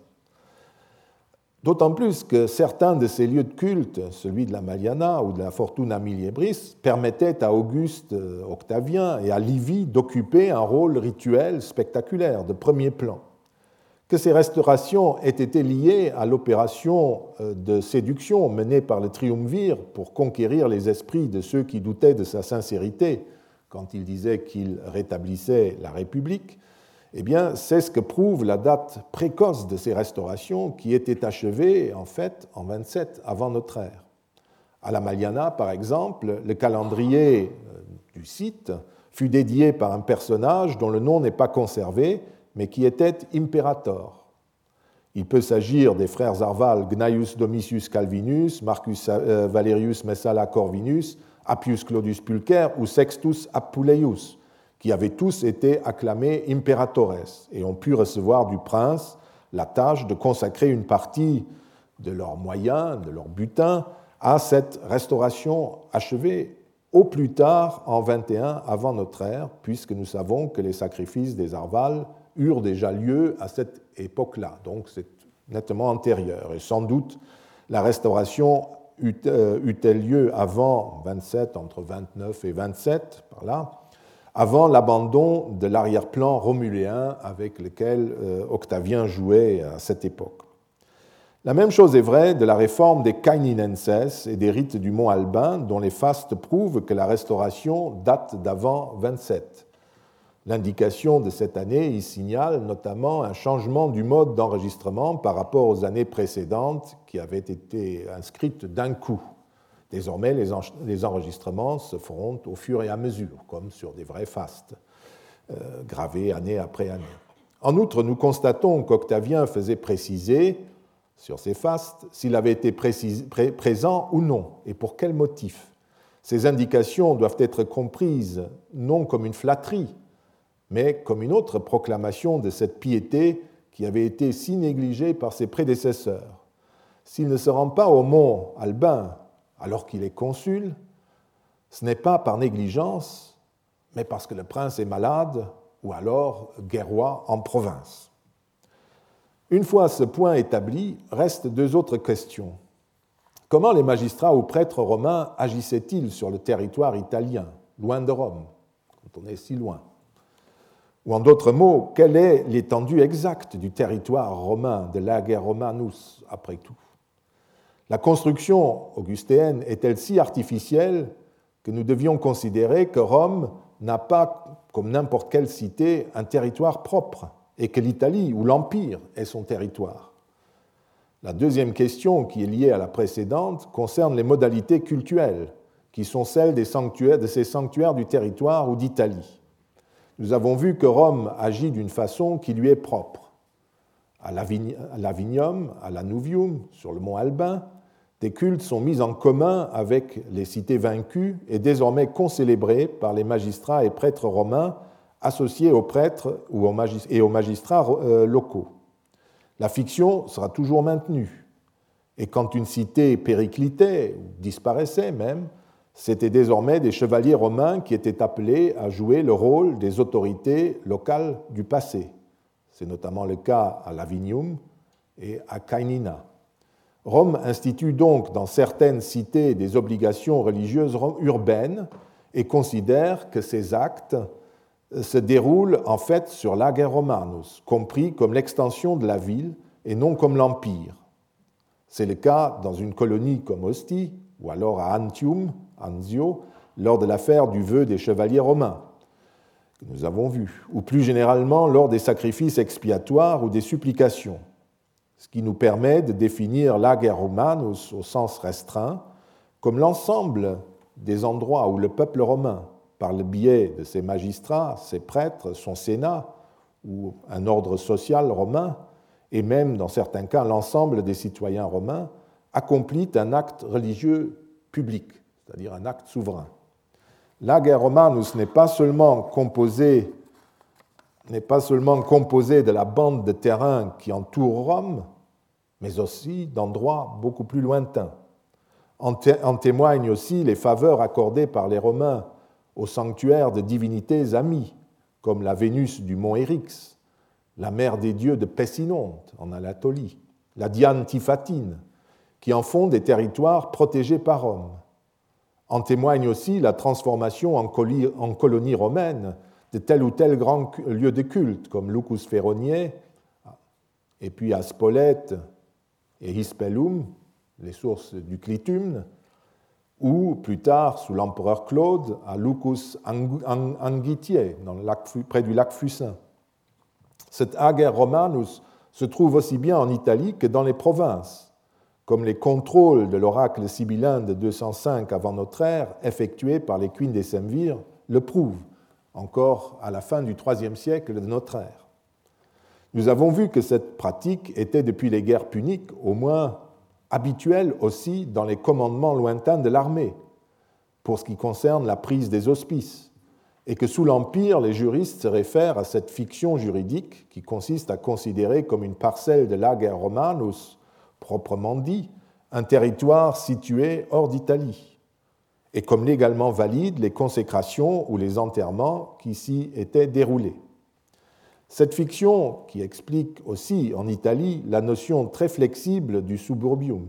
D'autant plus que certains de ces lieux de culte, celui de la Maliana ou de la Fortuna Miliebris, permettaient à Auguste Octavien et à Livie d'occuper un rôle rituel spectaculaire, de premier plan. Que ces restaurations aient été liées à l'opération de séduction menée par le triumvir pour conquérir les esprits de ceux qui doutaient de sa sincérité quand il disait qu'il rétablissait la République, eh bien, c'est ce que prouve la date précoce de ces restaurations qui étaient achevées, en fait, en 27 avant notre ère. À la Maliana, par exemple, le calendrier du site fut dédié par un personnage dont le nom n'est pas conservé, mais qui était imperator. Il peut s'agir des frères Arval Gnaeus Domitius Calvinus, Marcus Valerius Messala Corvinus, Appius Claudius Pulcher ou Sextus Apuleius, qui avaient tous été acclamés imperatores et ont pu recevoir du prince la tâche de consacrer une partie de leurs moyens, de leur butin, à cette restauration achevée au plus tard en 21 avant notre ère, puisque nous savons que les sacrifices des Arval eurent déjà lieu à cette époque-là. Donc c'est nettement antérieur. Et sans doute la restauration eut-elle lieu avant 27, entre 29 et 27, par là, avant l'abandon de l'arrière-plan romuléen avec lequel Octavien jouait à cette époque. La même chose est vraie de la réforme des Caininenses et des rites du mont Albin, dont les fastes prouvent que la restauration date d'avant 27. L'indication de cette année y signale notamment un changement du mode d'enregistrement par rapport aux années précédentes qui avaient été inscrites d'un coup. Désormais, les enregistrements se feront au fur et à mesure, comme sur des vrais fastes, gravés année après année. En outre, nous constatons qu'Octavien faisait préciser, sur ces fastes, s'il avait été présent ou non, et pour quel motif. Ces indications doivent être comprises non comme une flatterie, mais comme une autre proclamation de cette piété qui avait été si négligée par ses prédécesseurs. S'il ne se rend pas au mont Albin alors qu'il est consul, ce n'est pas par négligence, mais parce que le prince est malade ou alors guerrois en province. Une fois ce point établi, restent deux autres questions. Comment les magistrats ou prêtres romains agissaient-ils sur le territoire italien, loin de Rome, quand on est si loin? Ou en d'autres mots, quelle est l'étendue exacte du territoire romain, de l'Ager Romanus, après tout? La construction augustéenne est-elle si artificielle que nous devions considérer que Rome n'a pas, comme n'importe quelle cité, un territoire propre et que l'Italie ou l'Empire est son territoire? La deuxième question, qui est liée à la précédente, concerne les modalités cultuelles, qui sont celles de ces sanctuaires du territoire ou d'Italie. Nous avons vu que Rome agit d'une façon qui lui est propre. À l'Avinium, à l'Anuvium, sur le mont Albin, des cultes sont mis en commun avec les cités vaincues et désormais concélébrés par les magistrats et prêtres romains associés aux prêtres et aux magistrats locaux. La fiction sera toujours maintenue. Et quand une cité périclitait, ou disparaissait même, c'était désormais des chevaliers romains qui étaient appelés à jouer le rôle des autorités locales du passé. C'est notamment le cas à Lavinium et à Caenina. Rome institue donc dans certaines cités des obligations religieuses urbaines et considère que ces actes se déroulent en fait sur l'Ager Romanus, compris comme l'extension de la ville et non comme l'empire. C'est le cas dans une colonie comme Ostie, ou alors à Antium, Anzio, lors de l'affaire du vœu des chevaliers romains, que nous avons vu, ou plus généralement lors des sacrifices expiatoires ou des supplications, ce qui nous permet de définir l'Ager Romanus au sens restreint comme l'ensemble des endroits où le peuple romain, par le biais de ses magistrats, ses prêtres, son sénat ou un ordre social romain, et même dans certains cas l'ensemble des citoyens romains, accomplit un acte religieux public, c'est-à-dire un acte souverain. L'Ager Romanus n'est pas seulement composé de la bande de terrain qui entoure Rome, mais aussi d'endroits beaucoup plus lointains. En témoignent aussi les faveurs accordées par les Romains aux sanctuaires de divinités amies, comme la Vénus du mont Eryx, la mère des dieux de Pessinonte en Anatolie, la Diane Typhatine, qui en font des territoires protégés par Rome. En témoigne aussi la transformation en colonie romaine de tel ou tel grand lieu de culte, comme Lucus Feroniae, et puis à Spolète et Hispellum, les sources du Clitumne, ou plus tard, sous l'empereur Claude, à Lucus Angitiae, près du lac Fucin. Cet Ager Romanus se trouve aussi bien en Italie que dans les provinces, comme les contrôles de l'oracle sibyllin de 205 avant notre ère, effectués par les queens des Semvir, le prouvent, encore à la fin du IIIe siècle de notre ère. Nous avons vu que cette pratique était depuis les guerres puniques au moins habituelle aussi dans les commandements lointains de l'armée, pour ce qui concerne la prise des hospices, et que sous l'Empire, les juristes se réfèrent à cette fiction juridique qui consiste à considérer comme une parcelle de l'Ager Romanus, proprement dit, un territoire situé hors d'Italie, et comme légalement valides les consécrations ou les enterrements qui s'y étaient déroulés. Cette fiction qui explique aussi en Italie la notion très flexible du suburbium.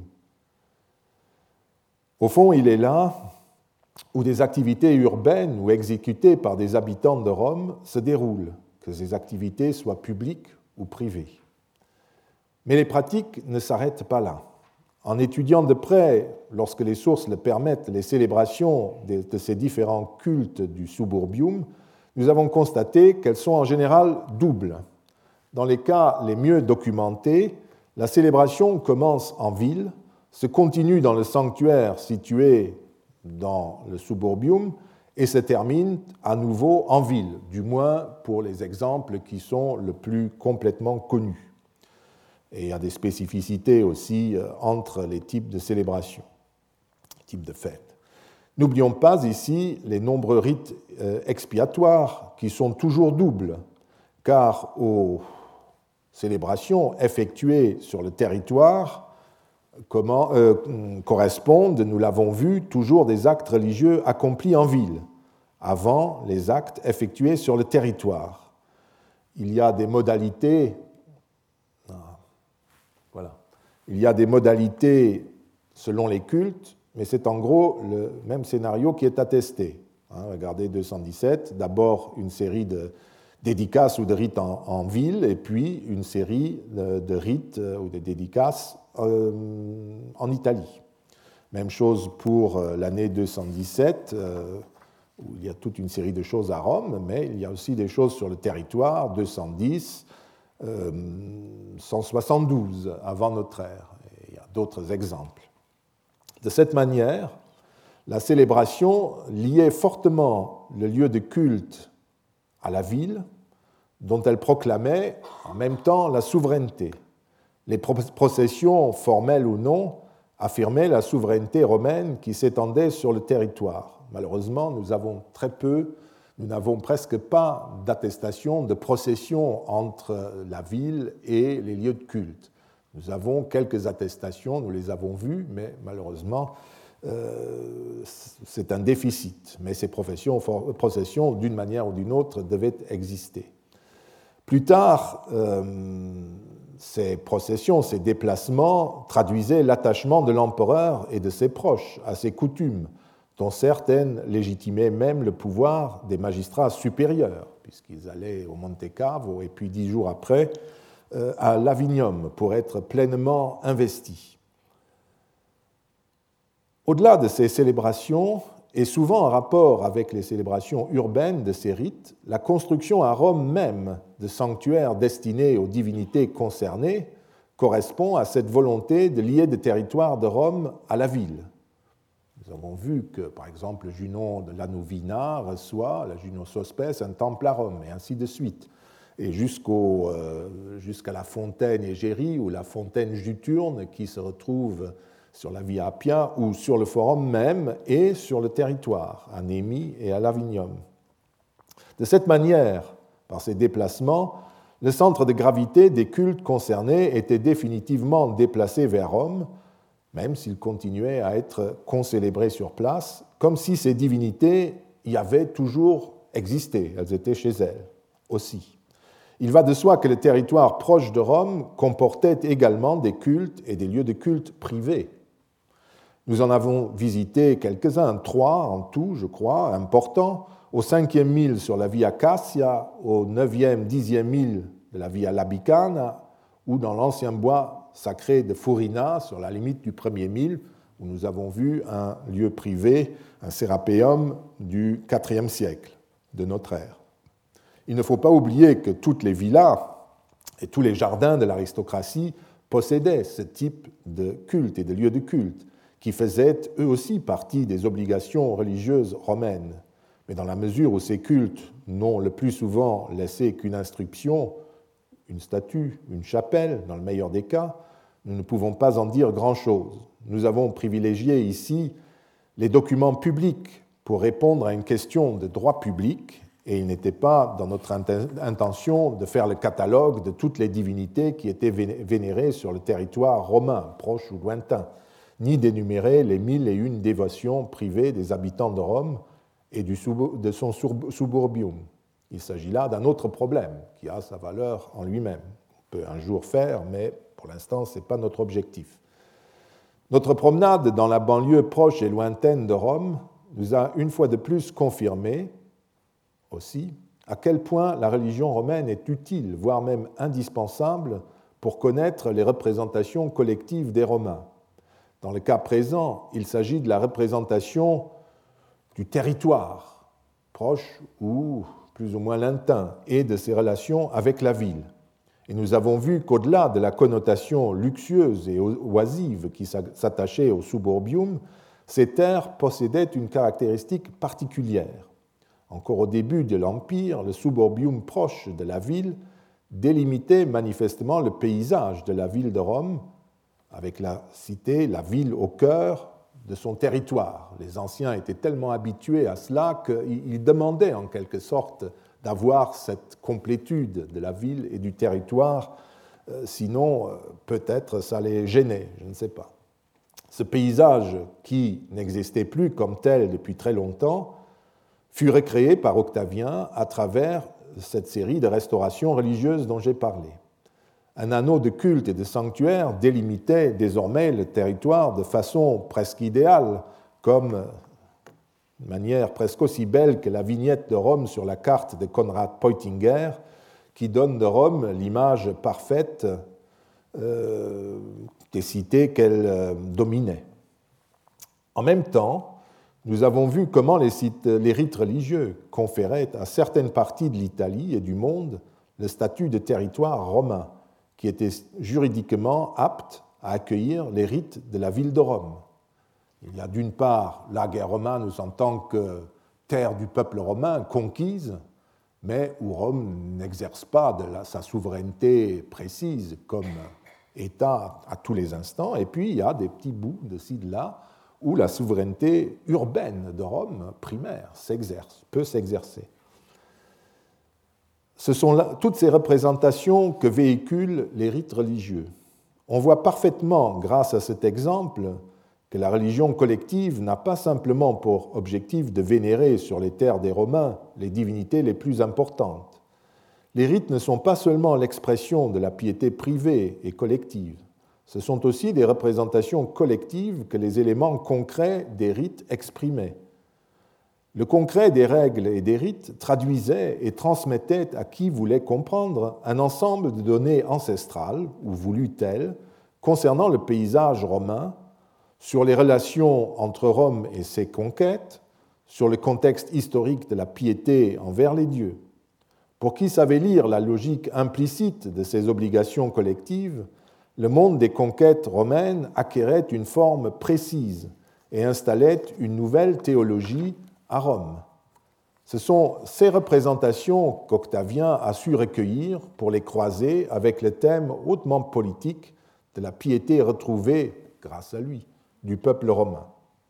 Au fond, il est là où des activités urbaines ou exécutées par des habitants de Rome se déroulent, que ces activités soient publiques ou privées. Mais les pratiques ne s'arrêtent pas là. En étudiant de près, lorsque les sources le permettent, les célébrations de ces différents cultes du suburbium, nous avons constaté qu'elles sont en général doubles. Dans les cas les mieux documentés, la célébration commence en ville, se continue dans le sanctuaire situé dans le suburbium et se termine à nouveau en ville, du moins pour les exemples qui sont le plus complètement connus. Et il y a des spécificités aussi entre les types de célébrations, types de fêtes. N'oublions pas ici les nombreux rites expiatoires qui sont toujours doubles, car aux célébrations effectuées sur le territoire correspondent, nous l'avons vu, toujours des actes religieux accomplis en ville, avant les actes effectués sur le territoire. Il y a des modalités, selon les cultes, mais c'est en gros le même scénario qui est attesté. Regardez 217, d'abord une série dédicaces ou de rites en ville, et puis une série de rites ou de dédicaces en Italie. Même chose pour l'année 217, où il y a toute une série de choses à Rome, mais il y a aussi des choses sur le territoire, 210, 172 avant notre ère. Et il y a d'autres exemples. De cette manière, la célébration liait fortement le lieu de culte à la ville, dont elle proclamait en même temps la souveraineté. Les processions, formelles ou non, affirmaient la souveraineté romaine qui s'étendait sur le territoire. Malheureusement, nous n'avons presque pas d'attestation de procession entre la ville et les lieux de culte. Nous avons quelques attestations, nous les avons vues, mais malheureusement, c'est un déficit. Mais ces processions, d'une manière ou d'une autre, devaient exister. Plus tard, ces processions, ces déplacements traduisaient l'attachement de l'empereur et de ses proches à ses coutumes, dont certaines légitimaient même le pouvoir des magistrats supérieurs, puisqu'ils allaient au Monte Cavo et puis 10 jours après à l'Avinium pour être pleinement investis. Au-delà de ces célébrations, et souvent en rapport avec les célébrations urbaines de ces rites, la construction à Rome même de sanctuaires destinés aux divinités concernées correspond à cette volonté de lier des territoires de Rome à la ville. Nous avons vu que, par exemple, Junon de Lanovina reçoit, la Juno Sospes, un temple à Rome, et ainsi de suite. Et jusqu'à la fontaine Égérie ou la fontaine Juturne qui se retrouve sur la Via Appia ou sur le forum même et sur le territoire, à Némi et à l'Avinium. De cette manière, par ces déplacements, le centre de gravité des cultes concernés était définitivement déplacé vers Rome, même s'il continuait à être concélébré sur place, comme si ces divinités y avaient toujours existé, elles étaient chez elles aussi. Il va de soi que le territoire proche de Rome comportait également des cultes et des lieux de culte privés. Nous en avons visité quelques-uns, 3 en tout, je crois, importants, au 5e mille sur la Via Cassia, au 9e, 10e mille de la Via Labicana, ou dans l'ancien bois sacré de Furina, sur la limite du 1er mille, où nous avons vu un lieu privé, un sérapéum du 4e siècle de notre ère. Il ne faut pas oublier que toutes les villas et tous les jardins de l'aristocratie possédaient ce type de culte et de lieux de culte, qui faisaient eux aussi partie des obligations religieuses romaines. Mais dans la mesure où ces cultes n'ont le plus souvent laissé qu'une inscription, une statue, une chapelle, dans le meilleur des cas, nous ne pouvons pas en dire grand-chose. Nous avons privilégié ici les documents publics pour répondre à une question de droit public, et il n'était pas dans notre intention de faire le catalogue de toutes les divinités qui étaient vénérées sur le territoire romain, proche ou lointain, ni d'énumérer les 1001 dévotions privées des habitants de Rome et de son suburbium. Il s'agit là d'un autre problème qui a sa valeur en lui-même. On peut un jour faire, mais pour l'instant, ce n'est pas notre objectif. Notre promenade dans la banlieue proche et lointaine de Rome nous a une fois de plus confirmé aussi à quel point la religion romaine est utile, voire même indispensable, pour connaître les représentations collectives des Romains. Dans le cas présent, il s'agit de la représentation du territoire, proche ou plus ou moins lointain, et de ses relations avec la ville. Et nous avons vu qu'au-delà de la connotation luxueuse et oisive qui s'attachait au suburbium, ces terres possédaient une caractéristique particulière. Encore au début de l'Empire, le suburbium proche de la ville délimitait manifestement le paysage de la ville de Rome, avec la cité, la ville au cœur de son territoire. Les anciens étaient tellement habitués à cela qu'ils demandaient en quelque sorte d'avoir cette complétude de la ville et du territoire, sinon peut-être ça les gênait, je ne sais pas. Ce paysage qui n'existait plus comme tel depuis très longtemps fut recréé par Octavien à travers cette série de restaurations religieuses dont j'ai parlé. Un anneau de culte et de sanctuaire délimitait désormais le territoire de façon presque idéale, comme de manière presque aussi belle que la vignette de Rome sur la carte de Konrad Peutinger, qui donne de Rome l'image parfaite des cités qu'elle dominait. En même temps, nous avons vu comment les rites religieux conféraient à certaines parties de l'Italie et du monde le statut de territoire romain, qui était juridiquement apte à accueillir les rites de la ville de Rome. Il y a d'une part l'Ager Romanus en tant que terre du peuple romain conquise, mais où Rome n'exerce pas sa souveraineté précise comme État à tous les instants. Et puis il y a des petits bouts de ci, de là, où la souveraineté urbaine de Rome, primaire, peut s'exercer. Ce sont là toutes ces représentations que véhiculent les rites religieux. On voit parfaitement, grâce à cet exemple, que la religion collective n'a pas simplement pour objectif de vénérer sur les terres des Romains les divinités les plus importantes. Les rites ne sont pas seulement l'expression de la piété privée et collective, ce sont aussi des représentations collectives que les éléments concrets des rites exprimaient. Le concret des règles et des rites traduisait et transmettait à qui voulait comprendre un ensemble de données ancestrales, ou voulues telles, concernant le paysage romain, sur les relations entre Rome et ses conquêtes, sur le contexte historique de la piété envers les dieux. Pour qui savait lire la logique implicite de ces obligations collectives, le monde des conquêtes romaines acquérait une forme précise et installait une nouvelle théologie à Rome. Ce sont ces représentations qu'Octavien a su recueillir pour les croiser avec le thème hautement politique de la piété retrouvée, grâce à lui, du peuple romain.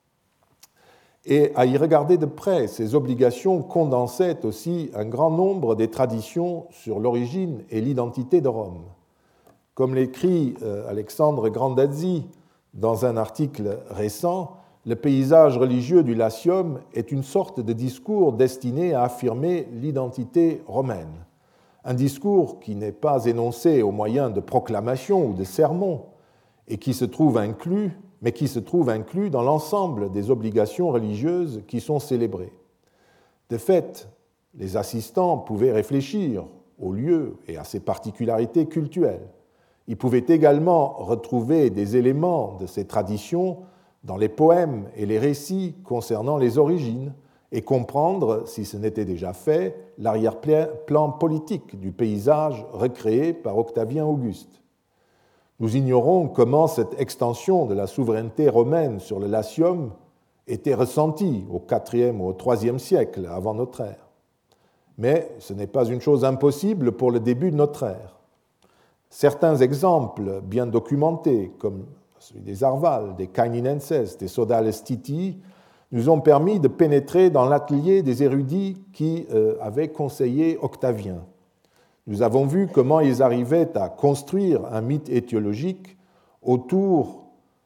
Et à y regarder de près, ces obligations condensaient aussi un grand nombre des traditions sur l'origine et l'identité de Rome. Comme l'écrit Alexandre Grandazzi dans un article récent, le paysage religieux du Latium est une sorte de discours destiné à affirmer l'identité romaine. Un discours qui n'est pas énoncé au moyen de proclamations ou de sermons, et qui se trouve inclus dans l'ensemble des obligations religieuses qui sont célébrées. De fait, les assistants pouvaient réfléchir au lieu et à ses particularités cultuelles. Ils pouvaient également retrouver des éléments de ces traditions dans les poèmes et les récits concernant les origines et comprendre, si ce n'était déjà fait, l'arrière-plan politique du paysage recréé par Octavien Auguste. Nous ignorons comment cette extension de la souveraineté romaine sur le Latium était ressentie au IVe ou au IIIe siècle avant notre ère. Mais ce n'est pas une chose impossible pour le début de notre ère. Certains exemples bien documentés, comme celui des Arvales, des Caeninenses, des Sodales Titii, nous ont permis de pénétrer dans l'atelier des érudits qui avaient conseillé Octavien. Nous avons vu comment ils arrivaient à construire un mythe étiologique autour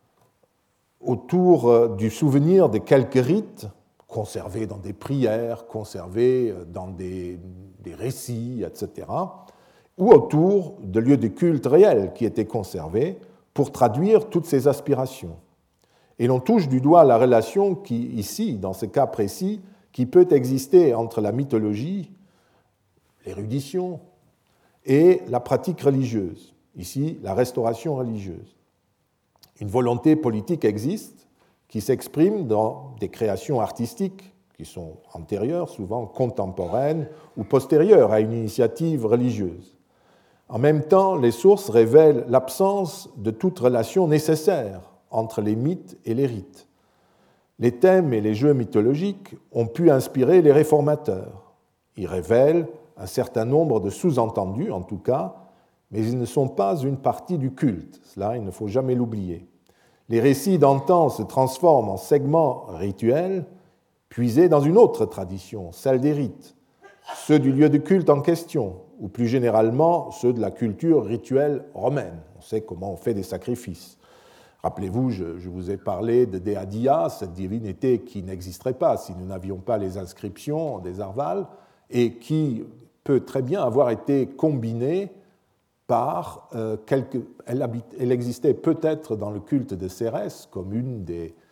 du souvenir de quelques rites conservés dans des prières, conservés dans des récits, etc., ou autour de lieux de culte réels qui étaient conservés pour traduire toutes ces aspirations. Et l'on touche du doigt la relation qui, ici, dans ce cas précis, qui peut exister entre la mythologie, l'érudition et la pratique religieuse, ici la restauration religieuse. Une volonté politique existe qui s'exprime dans des créations artistiques qui sont antérieures, souvent contemporaines ou postérieures à une initiative religieuse. En même temps, les sources révèlent l'absence de toute relation nécessaire entre les mythes et les rites. Les thèmes et les jeux mythologiques ont pu inspirer les réformateurs. Ils révèlent un certain nombre de sous-entendus, en tout cas, mais ils ne sont pas une partie du culte. Cela, il ne faut jamais l'oublier. Les récits d'antan se transforment en segments rituels, puisés dans une autre tradition, celle des rites, ceux du lieu de culte en question, ou plus généralement ceux de la culture rituelle romaine. On sait comment on fait des sacrifices. Rappelez-vous, je vous ai parlé de Dea Dia, cette divinité qui n'existerait pas si nous n'avions pas les inscriptions des Arvales, et qui peut très bien avoir été combinée par elle existait peut-être dans le culte de Cérès comme une des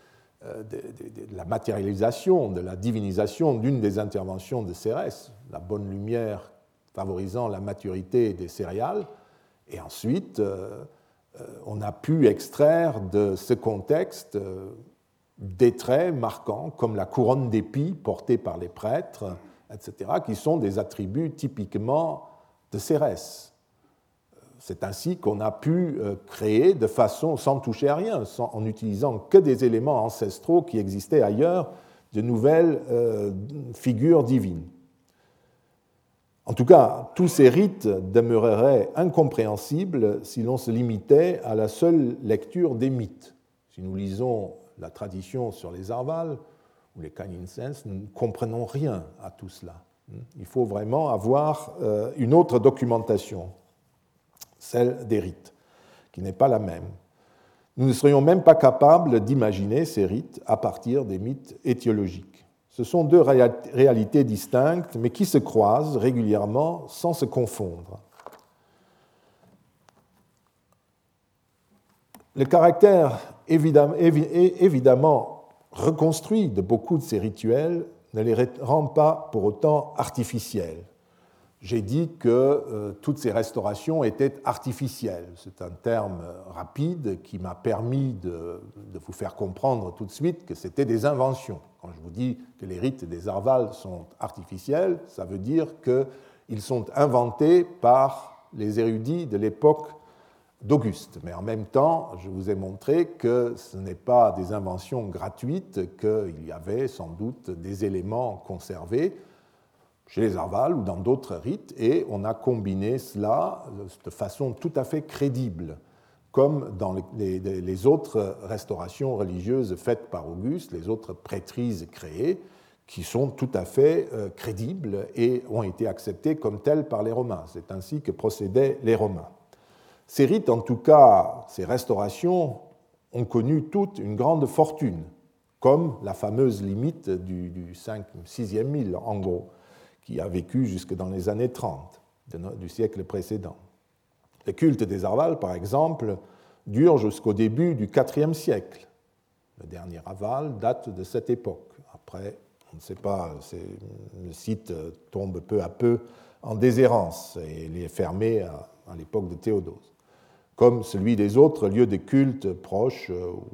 de la matérialisation, de la divinisation d'une des interventions de Cérès, la bonne lumière favorisant la maturité des céréales. Et ensuite, on a pu extraire de ce contexte des traits marquants, comme la couronne d'épis portée par les prêtres, etc., qui sont des attributs typiquement de Cérès. C'est ainsi qu'on a pu créer de façon sans toucher à rien, en n'utilisant que des éléments ancestraux qui existaient ailleurs, de nouvelles figures divines. En tout cas, tous ces rites demeureraient incompréhensibles si l'on se limitait à la seule lecture des mythes. Si nous lisons la tradition sur les Arvals ou les Canincens, nous ne comprenons rien à tout cela. Il faut vraiment avoir une autre documentation, celle des rites, qui n'est pas la même. Nous ne serions même pas capables d'imaginer ces rites à partir des mythes étiologiques. Ce sont deux réalités distinctes, mais qui se croisent régulièrement sans se confondre. Le caractère évidemment reconstruit de beaucoup de ces rituels ne les rend pas pour autant artificiels. J'ai dit que toutes ces restaurations étaient artificielles. C'est un terme rapide qui m'a permis de vous faire comprendre tout de suite que c'était des inventions. Quand je vous dis que les rites des Arvals sont artificiels, ça veut dire qu'ils sont inventés par les érudits de l'époque d'Auguste. Mais en même temps, je vous ai montré que ce n'est pas des inventions gratuites, qu'il y avait sans doute des éléments conservés chez les Arvals ou dans d'autres rites, et on a combiné cela de façon tout à fait crédible, comme dans les autres restaurations religieuses faites par Auguste, les autres prêtrises créées, qui sont tout à fait crédibles et ont été acceptées comme telles par les Romains. C'est ainsi que procédaient les Romains. Ces rites, en tout cas, ces restaurations, ont connu toute une grande fortune, comme la fameuse limite du 6e mille, en gros, qui a vécu jusque dans les années 30 du siècle précédent. Le culte des Arvals, par exemple, dure jusqu'au début du IVe siècle. Le dernier Arval date de cette époque. Après, on ne sait pas, le site tombe peu à peu en déshérence et il est fermé à l'époque de Théodose, comme celui des autres lieux de culte proches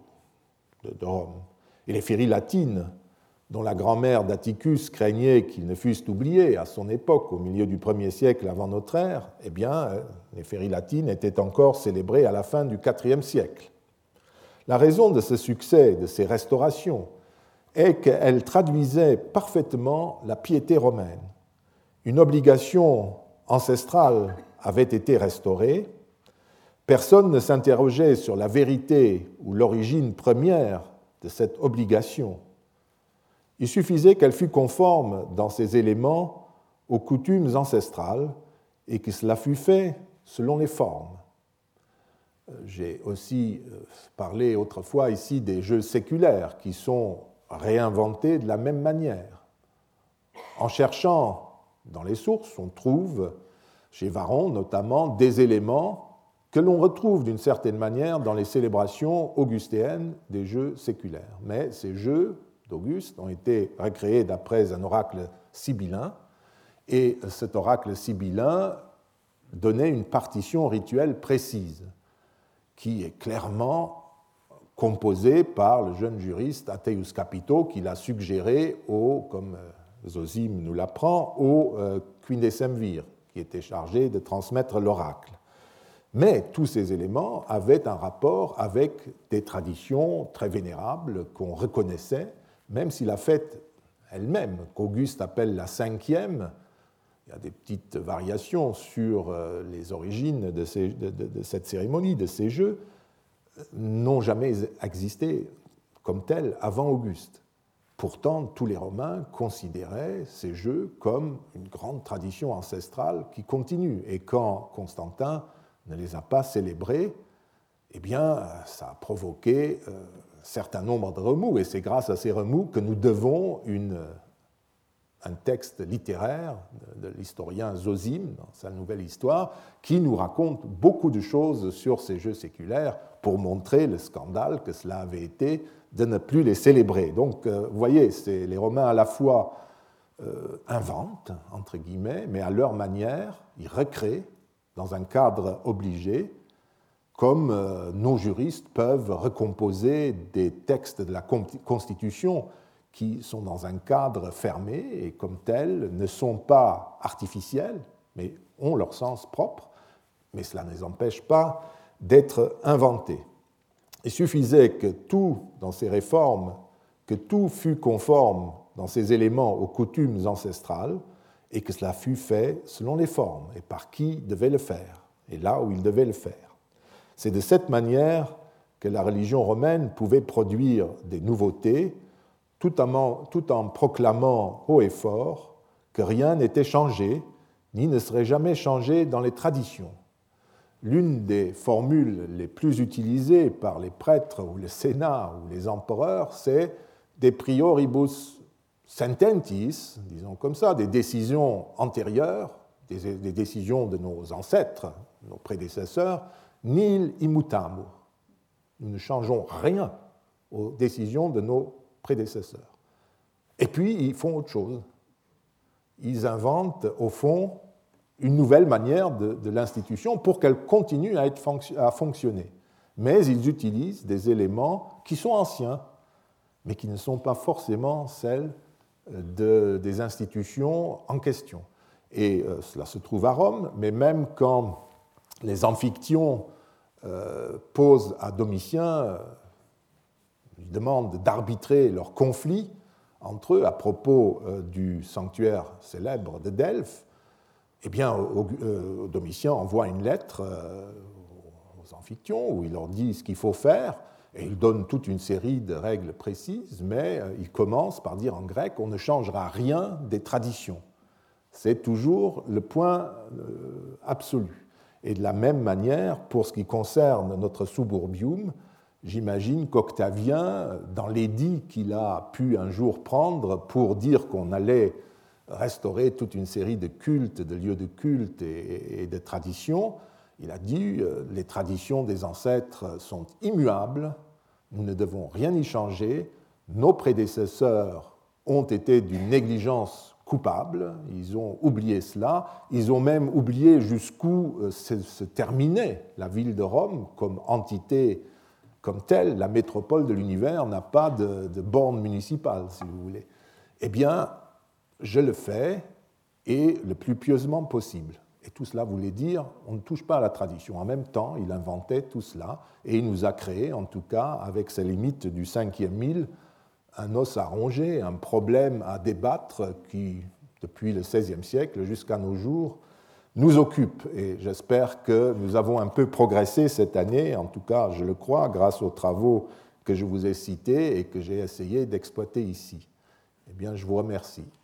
de Rome. Et les féries latines, dont la grand-mère d'Atticus craignait qu'ils ne fussent oubliés à son époque, au milieu du 1er siècle avant notre ère, eh bien, les féries latines étaient encore célébrées à la fin du IVe siècle. La raison de ce succès, de ces restaurations, est qu'elles traduisaient parfaitement la piété romaine. Une obligation ancestrale avait été restaurée, personne ne s'interrogeait sur la vérité ou l'origine première de cette obligation. Il suffisait qu'elle fût conforme dans ses éléments aux coutumes ancestrales et que cela fût fait selon les formes. J'ai aussi parlé autrefois ici des jeux séculaires qui sont réinventés de la même manière. En cherchant dans les sources, on trouve, chez Varron notamment, des éléments que l'on retrouve d'une certaine manière dans les célébrations augustéennes des jeux séculaires. Mais ces jeux d'Auguste ont été recréés d'après un oracle sibyllin, et cet oracle sibyllin donnait une partition rituelle précise, qui est clairement composée par le jeune juriste Ateius Capito, qui l'a suggéré comme Zosime nous l'apprend, au Quindecemvir, qui était chargé de transmettre l'oracle. Mais tous ces éléments avaient un rapport avec des traditions très vénérables qu'on reconnaissait, même si la fête elle-même, qu'Auguste appelle la 5e, il y a des petites variations sur les origines de cette cérémonie, de ces jeux, n'ont jamais existé comme tels avant Auguste. Pourtant, tous les Romains considéraient ces jeux comme une grande tradition ancestrale qui continue. Et quand Constantin ne les a pas célébrés, eh bien, ça a provoqué un certain nombre de remous. Et c'est grâce à ces remous que nous devons un texte littéraire de l'historien Zosime, dans sa Nouvelle Histoire, qui nous raconte beaucoup de choses sur ces jeux séculaires pour montrer le scandale que cela avait été de ne plus les célébrer. Donc, vous voyez, les Romains à la fois inventent, entre guillemets, mais à leur manière, ils recréent dans un cadre obligé, comme nos juristes peuvent recomposer des textes de la Constitution qui sont dans un cadre fermé et comme tels ne sont pas artificiels, mais ont leur sens propre, mais cela ne les empêche pas d'être inventés. Il suffisait que tout, dans ces réformes, que tout fût conforme dans ces éléments aux coutumes ancestrales et que cela fût fait selon les formes et par qui devait le faire et là où il devait le faire. C'est de cette manière que la religion romaine pouvait produire des nouveautés tout en proclamant haut et fort que rien n'était changé ni ne serait jamais changé dans les traditions. L'une des formules les plus utilisées par les prêtres ou le Sénat ou les empereurs, c'est des prioribus sententis, disons comme ça, des décisions antérieures, des décisions de nos ancêtres, nos prédécesseurs, nil immutamur. Nous ne changeons rien aux décisions de nos prédécesseurs. Et puis, ils font autre chose. Ils inventent, au fond, une nouvelle manière de l'institution pour qu'elle continue à fonctionner. Mais ils utilisent des éléments qui sont anciens, mais qui ne sont pas forcément celles des institutions en question. Et cela se trouve à Rome, mais même quand les amphictyons posent à Domitien, lui demandent d'arbitrer leurs conflits entre eux à propos du sanctuaire célèbre de Delphes, eh bien, Domitien envoie une lettre aux amphictyons où il leur dit ce qu'il faut faire, et il donne toute une série de règles précises, mais il commence par dire en grec on ne changera rien des traditions. C'est toujours le point absolu. Et de la même manière, pour ce qui concerne notre suburbium, j'imagine qu'Octavien, dans l'édit qu'il a pu un jour prendre pour dire qu'on allait restaurer toute une série de cultes, de lieux de culte et de traditions, il a dit les traditions des ancêtres sont immuables, nous ne devons rien y changer, nos prédécesseurs ont été d'une négligence coupable, ils ont oublié cela, ils ont même oublié jusqu'où se terminait la ville de Rome comme entité comme telle. La métropole de l'univers n'a pas de borne municipale, si vous voulez. Eh bien, je le fais, et le plus pieusement possible. Et tout cela voulait dire, on ne touche pas à la tradition. En même temps, il inventait tout cela, et il nous a créé, en tout cas, avec ses limites du 5e mille, un os à ronger, un problème à débattre qui, depuis le XVIe siècle jusqu'à nos jours, nous occupe. Et j'espère que nous avons un peu progressé cette année, en tout cas, je le crois, grâce aux travaux que je vous ai cités et que j'ai essayé d'exploiter ici. Eh bien, je vous remercie.